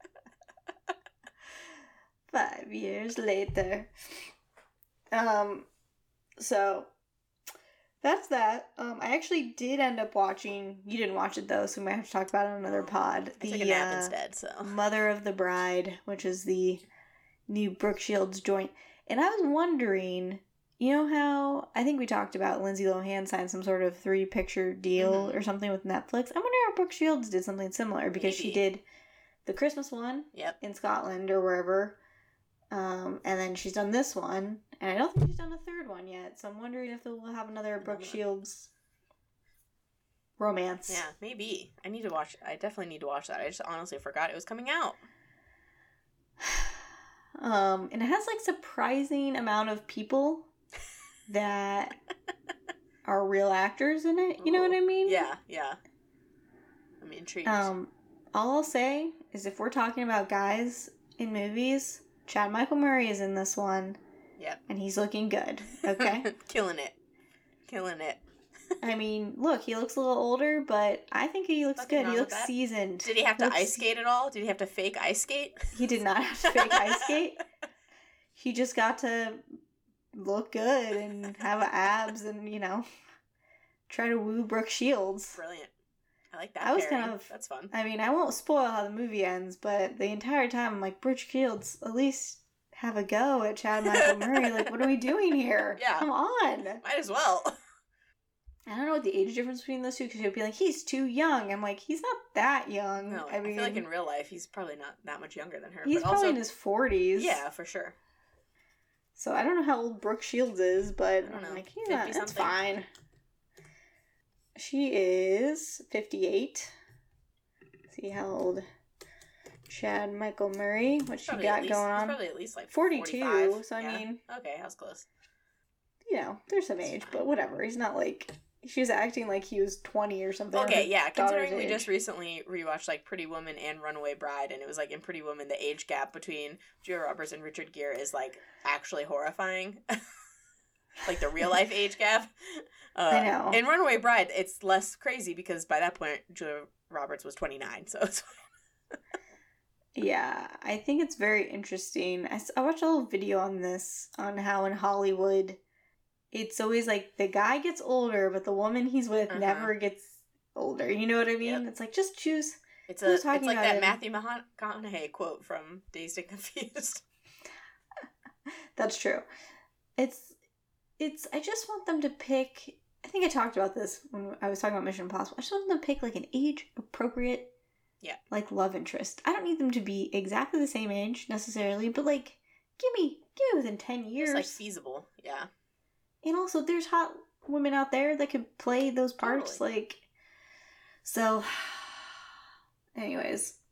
Five years later. Um, so that's that. Um, I actually did end up watching. You didn't watch it though, so we might have to talk about it on another pod. I The took a nap uh, instead, so. Mother of the Bride, which is the new Brooke Shields joint, and I was wondering, you know how I think we talked about Lindsay Lohan signed some sort of three picture deal Mhm. or something with Netflix. I wonder if Brooke Shields did something similar because she Maybe. did the Christmas one Yep. in Scotland or wherever. Um, and then she's done this one, and I don't think she's done a third one yet. So I'm wondering if we'll have another Brooke Another. Shields romance. Yeah, maybe. I need to watch. I definitely need to watch that. I just honestly forgot it was coming out. Um, and it has like surprising amount of people that are real actors in it. You know what I mean? Yeah, yeah. I'm intrigued. Um, all I'll say is if we're talking about guys in movies, Chad Michael Murray is in this one. Yep. And he's looking good. Okay. Killing it. Killing it. I mean, look, he looks a little older, but I think he looks Nothing good. wrong He with looks that. seasoned. Did he have to Looks- ice skate at all? Did he have to fake ice skate? He did not have to fake ice skate. He just got to look good and have abs and, you know, try to woo Brooke Shields. Brilliant. I like that. I was pairing. kind of- That's fun. I mean, I won't spoil how the movie ends, but the entire time I'm like, Brooke Shields, at least have a go at Chad Michael Murray. Like, what are we doing here? Yeah. Come on. Might as well. I don't know what the age difference between those two, because he'll be like, he's too young. I'm like, he's not that young. No, I I, mean, feel like in real life he's probably not that much younger than her. he's but probably also, in his forties. yeah, for sure. So I don't know how old Brooke Shields is, but I don't I'm know, like, he's not, that's fifty-something? fine. She is fifty-eight. See how old Chad Michael Murray, what she Probably got at least, going he's on. probably at least like forty-two, forty-five. so I Yeah. mean, Okay, I was close. you know, there's some age, but whatever. He's not like, she was acting like he was twenty or something. Okay, her yeah, considering daughter's we age. just recently rewatched like Pretty Woman and Runaway Bride, and it was like in Pretty Woman the age gap between Julia Roberts and Richard Gere is like actually horrifying. Like the real life age gap. Uh, I know. In Runaway Bride, it's less crazy because by that point Julia Roberts was twenty-nine, so it's Yeah, I think it's very interesting. I, s- I watched a little video on this, on how in Hollywood, it's always like the guy gets older, but the woman he's with Uh-huh. never gets older. You know what I mean? Yep. It's like, just choose. it's Who a was it's talking like about that it? Matthew McConaughey quote from Dazed and Confused. That's true. It's, it's, I just want them to pick, I think I talked about this when I was talking about Mission Impossible. I just want them to pick like an age appropriate, Yeah. like love interest. I don't need them to be exactly the same age necessarily, but like, give me, give me within ten years. It's like feasible, yeah. And also, there's hot women out there that could play those parts. Totally. Like, so, anyways.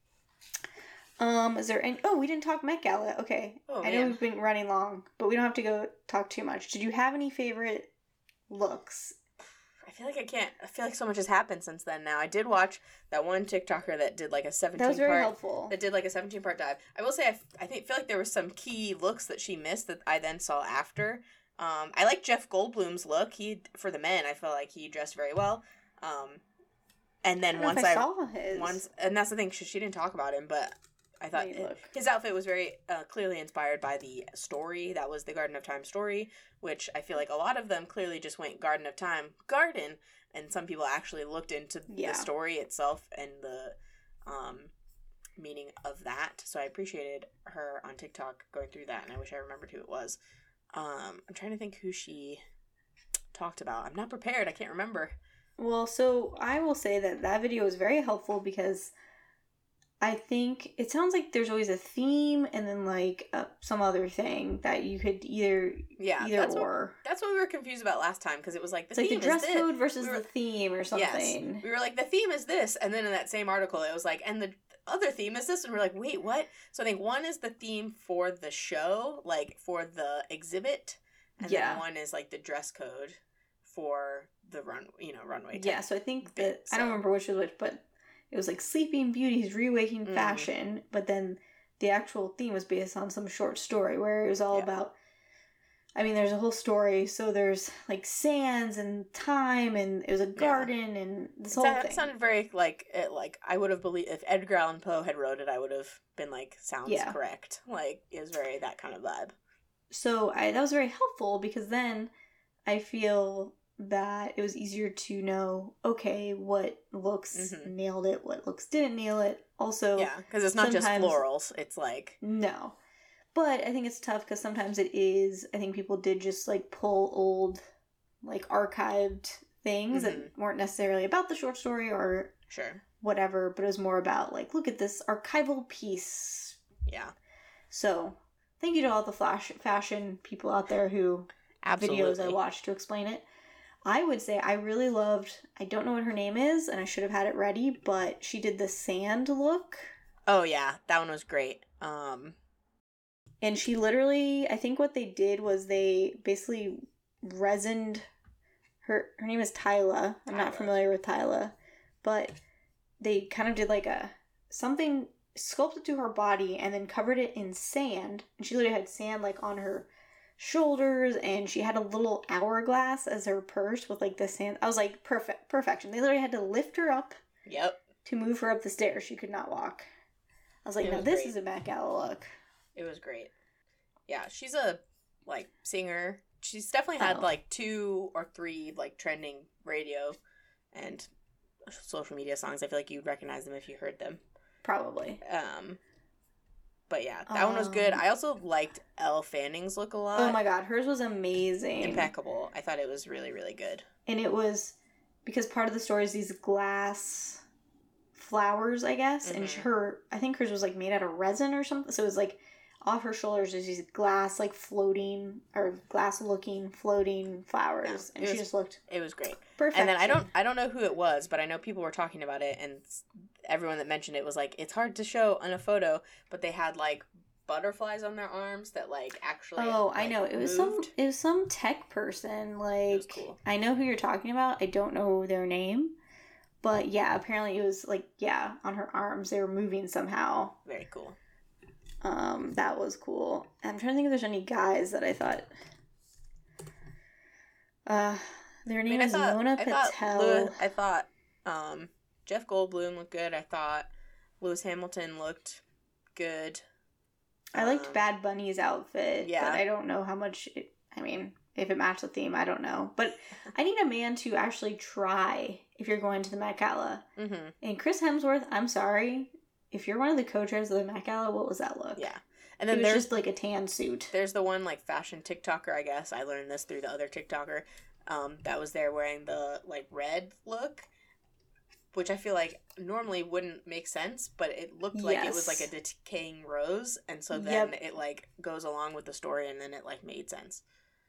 Um, is there any... Oh, we didn't talk Met Gala. Okay. Oh, I know man. we've been running long, but we don't have to go talk too much. Did you have any favorite looks? I feel like I can't. I feel like so much has happened since then. Now I did watch that one TikToker that did like a seventeen That was very part helpful. that did like a seventeen part dive. I will say I, f- I think feel like there were some key looks that she missed that I then saw after. Um, I like Jeff Goldblum's look. He for the men. I feel like he dressed very well. Um, and I then don't know once if I, I saw his. once and that's the thing. She, she didn't talk about him, but I thought Let me look. his outfit was very uh, clearly inspired by the story that was the Garden of Time story, which I feel like a lot of them clearly just went Garden of Time, garden, and some people actually looked into Yeah. the story itself and the um, meaning of that. So I appreciated her on TikTok going through that, and I wish I remembered who it was. Um, I'm trying to think who she talked about. I'm not prepared. I can't remember. Well, so I will say that that video was very helpful because I think it sounds like there's always a theme and then like uh, some other thing that you could either Yeah, either that's or. What, that's what we were confused about last time because it was like the It's like theme the dress is this. code versus We were- the theme or Yes. something. We were like, the theme is this. And then in that same article, it was like, and the other theme is this. And we're like, wait, what? So I think one is the theme for the show, like for the exhibit. And Yeah. then one is like the dress code for the run, you know, runway. Yeah, so I think bit, that, so. I don't remember which was which, but it was like Sleeping Beauty's Rewaking Mm. Fashion, but then the actual theme was based on some short story where it was all Yeah. about, I mean, there's a whole story, so there's like sands and time, and it was a garden, and this whole It thing. sounded very like it. Like I would have believed if Edgar Allan Poe had wrote it, I would have been like, sounds Yeah. correct. Like it was very that kind of vibe. So I, that was very helpful because then I feel that it was easier to know, okay, what looks Mhm. nailed it, what looks didn't nail it. Also, Yeah, because it's not just sometimes- florals. It's like no. But I think it's tough because sometimes it is, I think people did just like pull old, like archived things Mhm. that weren't necessarily about the short story or sure. whatever, but it was more about like, look at this archival piece. Yeah, So thank you to all the flash fashion people out there who absolutely. videos I watched to explain it. I would say I really loved, I don't know what her name is, and I should have had it ready, but she did the sand look. Oh yeah, that one was great. Um, And she literally, I think what they did was they basically resined her, her name is Tyla. I'm not Tyla. familiar with Tyla, but they kind of did like a, something sculpted to her body and then covered it in sand. And she literally had sand like on her shoulders, and she had a little hourglass as her purse with like the sand. I was like, perfect, perfection. They literally had to lift her up yep, to move her up the stairs. She could not walk. I was like, It now was this great. is a Met Gala look. it was great. Yeah, she's a like singer. She's definitely had Oh. like two or three like trending radio and social media songs. I feel like you'd recognize them if you heard them. Probably. Um, but yeah, that one was good. Um, I also liked Elle Fanning's look a lot. Oh my god, hers was amazing. Impeccable. I thought it was really, really good. And it was because part of the story is these glass flowers, I guess, and Mhm. her, I think hers was like made out of resin or something. So it was like off her shoulders there's these glass like floating or glass looking floating flowers, Yeah, and it she was- just looked It was great. perfect. And then I don't, I don't know who it was, but I know people were talking about it, and s- everyone that mentioned it was like, it's hard to show on a photo, but they had like butterflies on their arms that like actually. Oh, I like, know. It was moved. some it was some tech person, like was cool. I know who you're talking about. I don't know their name. But yeah, apparently it was like yeah, on her arms they were moving somehow. Very cool. Um that was cool. I'm trying to think if there's any guys that I thought uh their I name mean, I is thought, Mona I Patel. thought, Lew- I thought, um, Jeff Goldblum looked good. I thought Lewis Hamilton looked good. I liked Um, Bad Bunny's outfit, yeah. but I don't know how much it, I mean, if it matched the theme, I don't know. But I need a man to actually try if you're going to the Met Gala. Mm-hmm. And Chris Hemsworth, I'm sorry, if you're one of the co-chairs of the Met Gala, what was that look? Yeah. And It then was there's just like a tan suit. there's the one like fashion TikToker, I guess. I learned this through the other TikToker. Um, that was there wearing the like red look, which I feel like normally wouldn't make sense, but it looked like it was like a Yes. decaying rose, and so then Yep. it like goes along with the story, and then it like made sense.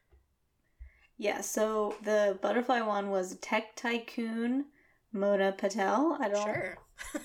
Yeah, so the butterfly one was Tech Tycoon Mona Patel. I don't Sure.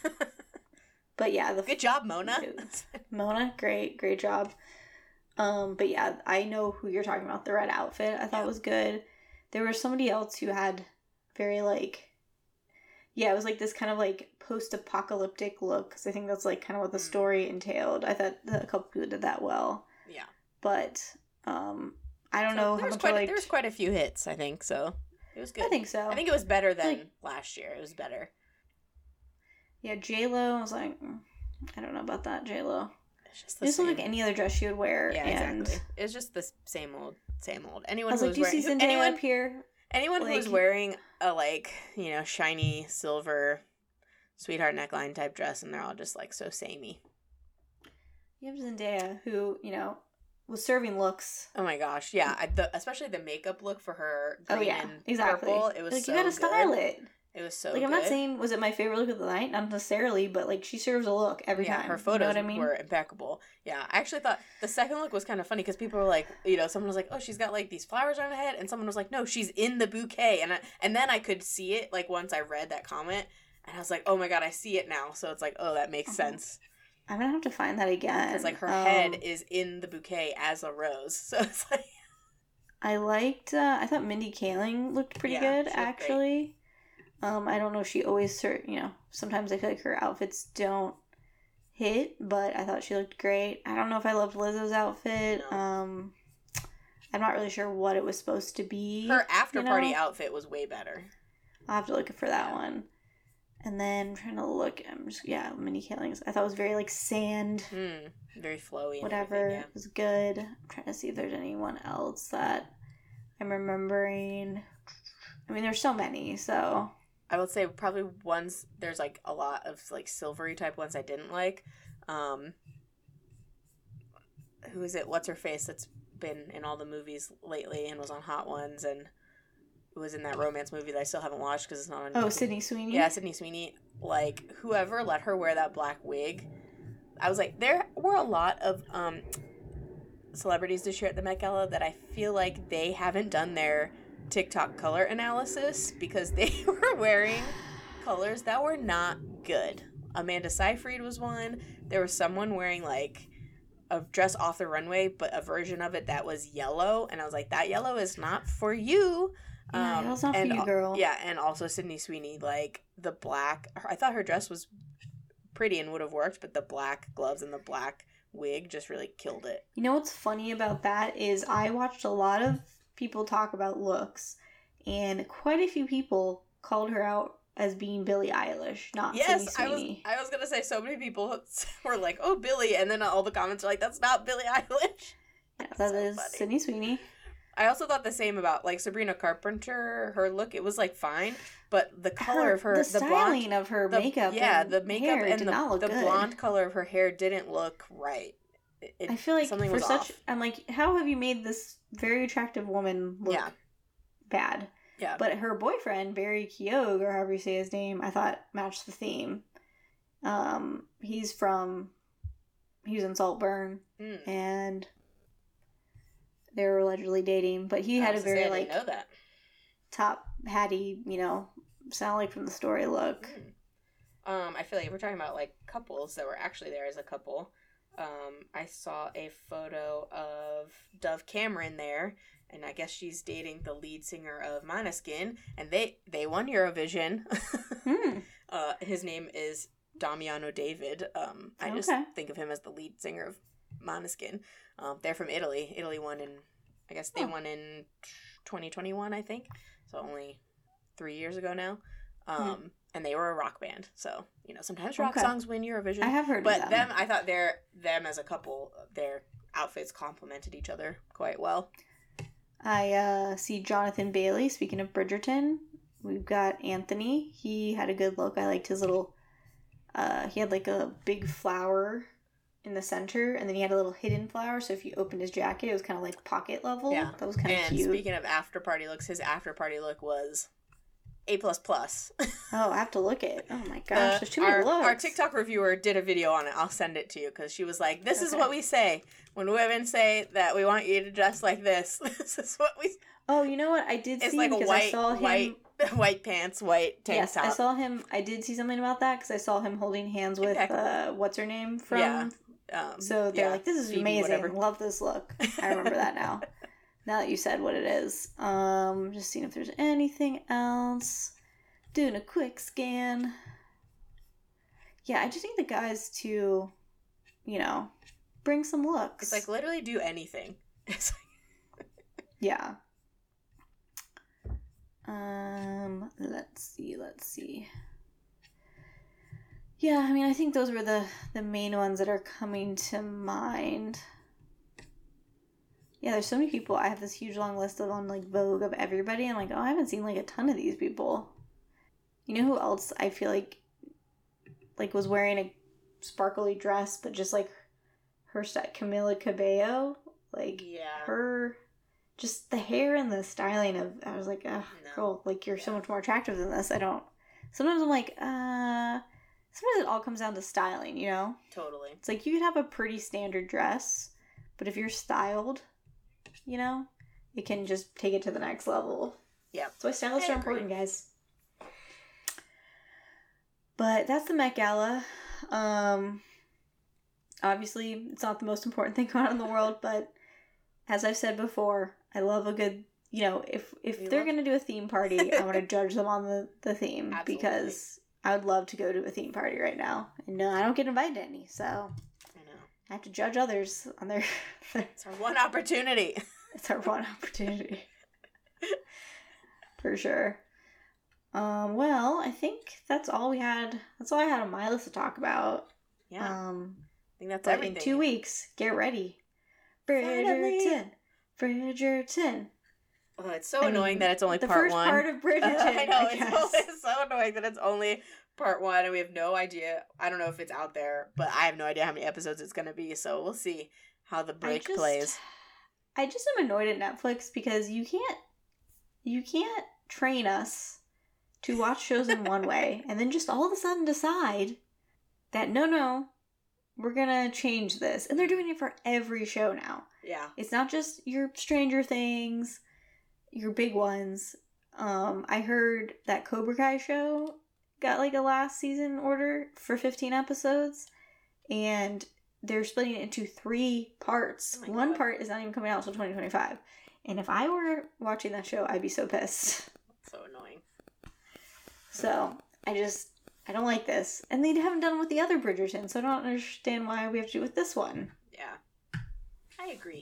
But yeah, the Good job, Mona. Mona, great, great job. Um, but yeah, I know who you're talking about. The red outfit I thought Yeah. was good. There was somebody else who had very like, yeah, it was like this kind of like post-apocalyptic look. Because I think that's like kind of what the Mm. story entailed. I thought that a couple people did that well. Yeah. But um, I don't So know there how was much quite I a, liked. there was quite a few hits, I think. So it was good. I think so. I think it was better than like- last year. It was better. Yeah, J Lo. I was like, mm, I don't know about that J Lo. It's just It the doesn't look same. like any other dress she would wear. Yeah, and exactly. It's just the same old, same old. I Anyone was who like, was do you see wearing Zendaya anyone, up here? anyone who's Like- wearing a like you know shiny silver sweetheart neckline type dress, and they're all just like so samey. You have Zendaya, who you know was serving looks. Oh my gosh, yeah. I, the, especially the makeup look for her. Green Oh yeah, and exactly. Purple, it was like so you gotta good. style it. It was so like I'm good. not saying was it my favorite look of the night, not necessarily, but like she serves a look every yeah, time. her You photos know what I mean? were impeccable. Yeah, I actually thought the second look was kind of funny because people were like, you know, someone was like, "Oh, she's got like these flowers on her head," and someone was like, "No, she's in the bouquet." And I, and then I could see it like once I read that comment, and I was like, "Oh my god, I see it now." So it's like, oh, that makes Uh-huh. sense I'm gonna have to find that again. because like her Um, head is in the bouquet as a rose. So it's like, I liked, uh, I thought Mindy Kaling looked pretty Yeah, good, she looked actually. Um, I don't know if she always, ser- you know, sometimes I feel like her outfits don't hit, but I thought she looked great. I don't know if I loved Lizzo's outfit. No. Um, I'm not really sure what it was supposed to be. Her after you party know? outfit was way better. I'll have to look for that Yeah. one. And then I'm trying to look, I'm just, yeah, Mindy Kaling's. I thought it was very, like, sand, Mm, very flowy. And whatever. everything, yeah. It was good. I'm trying to see if there's anyone else that I'm remembering. I mean, there's so many, so. I would say probably ones, there's like a lot of like silvery type ones I didn't like. Um, who is it? What's her face that's been in all the movies lately and was on Hot Ones and was in that romance movie that I still haven't watched because it's not on Oh, YouTube. Sydney Sweeney? Yeah, Sydney Sweeney. Like, whoever let her wear that black wig, I was like, there were a lot of um, celebrities this year at the Met Gala that I feel like they haven't done their TikTok color analysis because they were wearing colors that were not good. Amanda Seyfried was one. There was someone wearing, like, a dress off the runway, but a version of it that was yellow. And I was like, that yellow is not for you. Yeah, Um, yellow's not for and you, al- girl. Yeah, and also Sydney Sweeney, like, the black, I thought her dress was pretty and would have worked, but the black gloves and the black wig just really killed it. You know what's funny about that is I watched a lot of people talk about looks, and quite a few people called her out as being Billie Eilish, not Yes, Sydney I was Sweeney. I was gonna say so many people were like, oh, Billie, and then all the comments are like, that's not Billie Eilish. Yeah, that So is funny. Sydney Sweeney. I also thought the same about, like, Sabrina Carpenter, her look, it was, like, fine, but the color Her- of her, the the, styling blonde, of her the, makeup, yeah, and the makeup hair and did the, not look the good. blonde color of her hair didn't look right. It, it- I feel like something for was such, off. I'm like, how have you made this very attractive woman look Yeah. bad? Yeah. But her boyfriend, Barry Keogh, or however you say his name, I thought matched the theme. Um, he's from, he was in Saltburn, Mm. and they were allegedly dating, but he I had a was gonna say, very, I like, didn't know that. top hattie, you know, sound like from the story look. Mm. Um, I feel like if we're talking about, like, couples that were actually there as a couple, um, I saw a photo of Dove Cameron there, and I guess she's dating the lead singer of Måneskin, and they, they won Eurovision. Hmm. uh, his name is Damiano David. Um, I just Okay. think of him as the lead singer of Måneskin. Um, they're from Italy. Italy won in, I guess they Oh. won in twenty twenty-one, I think. So only three years ago now. Um, and they were a rock band. So, you know, sometimes rock Okay. songs win Eurovision. I have heard But of them. them, I thought their them as a couple, their outfits complemented each other quite well. I uh, see Jonathan Bailey. Speaking of Bridgerton, we've got Anthony. He had a good look. I liked his little. Uh, he had like a big flower in the center, and then he had a little hidden flower. So if you opened his jacket, it was kind of like pocket level. Yeah. That was kind of And cute. speaking of after party looks, his after party look was A plus plus. Oh, I have to look at. Oh my gosh, Uh, there's too many our, looks. our TikTok reviewer did a video on it. I'll send it to you because she was like, "This is Okay. what we say when women say that we want you to dress like this. This is what we." Oh, you know what? I did It's see like a because white, I saw him. white, white pants, white tank Yes, top. I saw him. I did see something about that because I saw him holding hands with Exactly. uh, what's her name from. Yeah. Um, So they're yeah, like, "This is Phoebe, amazing. whatever. Love this look." I remember that now. Now that you said what it is, um, just seeing if there's anything else. Doing a quick scan. Yeah, I just need the guys to, you know, bring some looks. It's like literally do anything. It's like, Yeah. Um, let's see, let's see. Yeah, I mean, I think those were the, the main ones that are coming to mind. Yeah, there's so many people. I have this huge long list of on, like, Vogue of everybody. I'm like, oh, I haven't seen, like, a ton of these people. You know who else I feel like, like, was wearing a sparkly dress, but just, like, her style? Camila Cabello. Like, yeah. her, just the hair and the styling of, I was like, ugh, No. girl, like, you're so Yeah. much more attractive than this. I don't, sometimes I'm like, uh, sometimes it all comes down to styling, you know? Totally. It's like, you could have a pretty standard dress, but if you're styled, you know, it can just take it to the next level. Yeah. That's why stylists I are agree. important, guys. But that's the Met Gala. Um, obviously, it's not the most important thing going on in the world, but as I've said before, I love a good, you know, if if We they're love- going to do a theme party, I want to judge them on the, the theme. Absolutely. Because I would love to go to a theme party right now. And no, I don't get invited to any, so I know. I have to judge others on their... It's our one opportunity. It's our one opportunity. For sure. Um, well, I think that's all we had. That's all I had on my list to talk about. Yeah. Um, I think that's but everything. in two weeks, get ready. Finally. Bridgerton. Bridgerton. Oh, it's so I annoying mean, that it's only the part first one. part of Bridgerton. I know, I it's, guess. so, it's so annoying that it's only part one and we have no idea. I don't know if it's out there, but I have no idea how many episodes it's going to be, so we'll see how the break I just, plays. I just am annoyed at Netflix because you can't, you can't train us to watch shows in one way and then just all of a sudden decide that no, no, we're gonna change this. And they're doing it for every show now. Yeah. It's not just your Stranger Things, your big ones. Um, I heard that Cobra Kai show got like a last season order for fifteen episodes, and they're splitting it into three parts. Oh my One God. part is not even coming out until twenty twenty-five. And if I were watching that show, I'd be so pissed. So annoying. So, I just, I don't like this. And they haven't done it with the other Bridgerton, so I don't understand why we have to do it with this one. Yeah. I agree.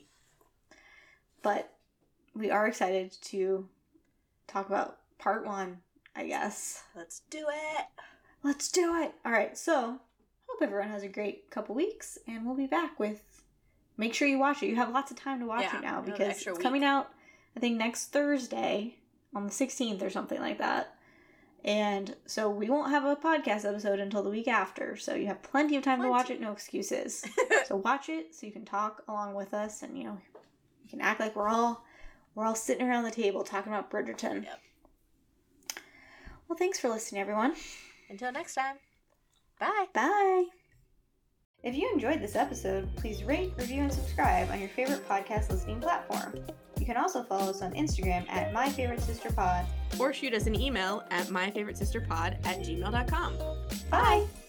But we are excited to talk about part one, I guess. Let's do it. Let's do it! Alright, so, hope everyone has a great couple weeks, and we'll be back with, make sure you watch it. You have lots of time to watch Yeah, it now, you have an because extra it's week. coming out, I think, next Thursday, on the sixteenth or something like that. And so we won't have a podcast episode until the week after, so you have plenty of time to watch it, no excuses. So watch it so you can talk along with us, and you know, you can act like we're all we're all sitting around the table talking about Bridgerton. Yep. Well, thanks for listening, everyone. Until next time. Bye. Bye. If you enjoyed this episode, please rate, review, and subscribe on your favorite podcast listening platform. You can also follow us on Instagram at MyFavoriteSisterPod. Or shoot us an email at myfavoritesisterpod at gmail dot com. Bye!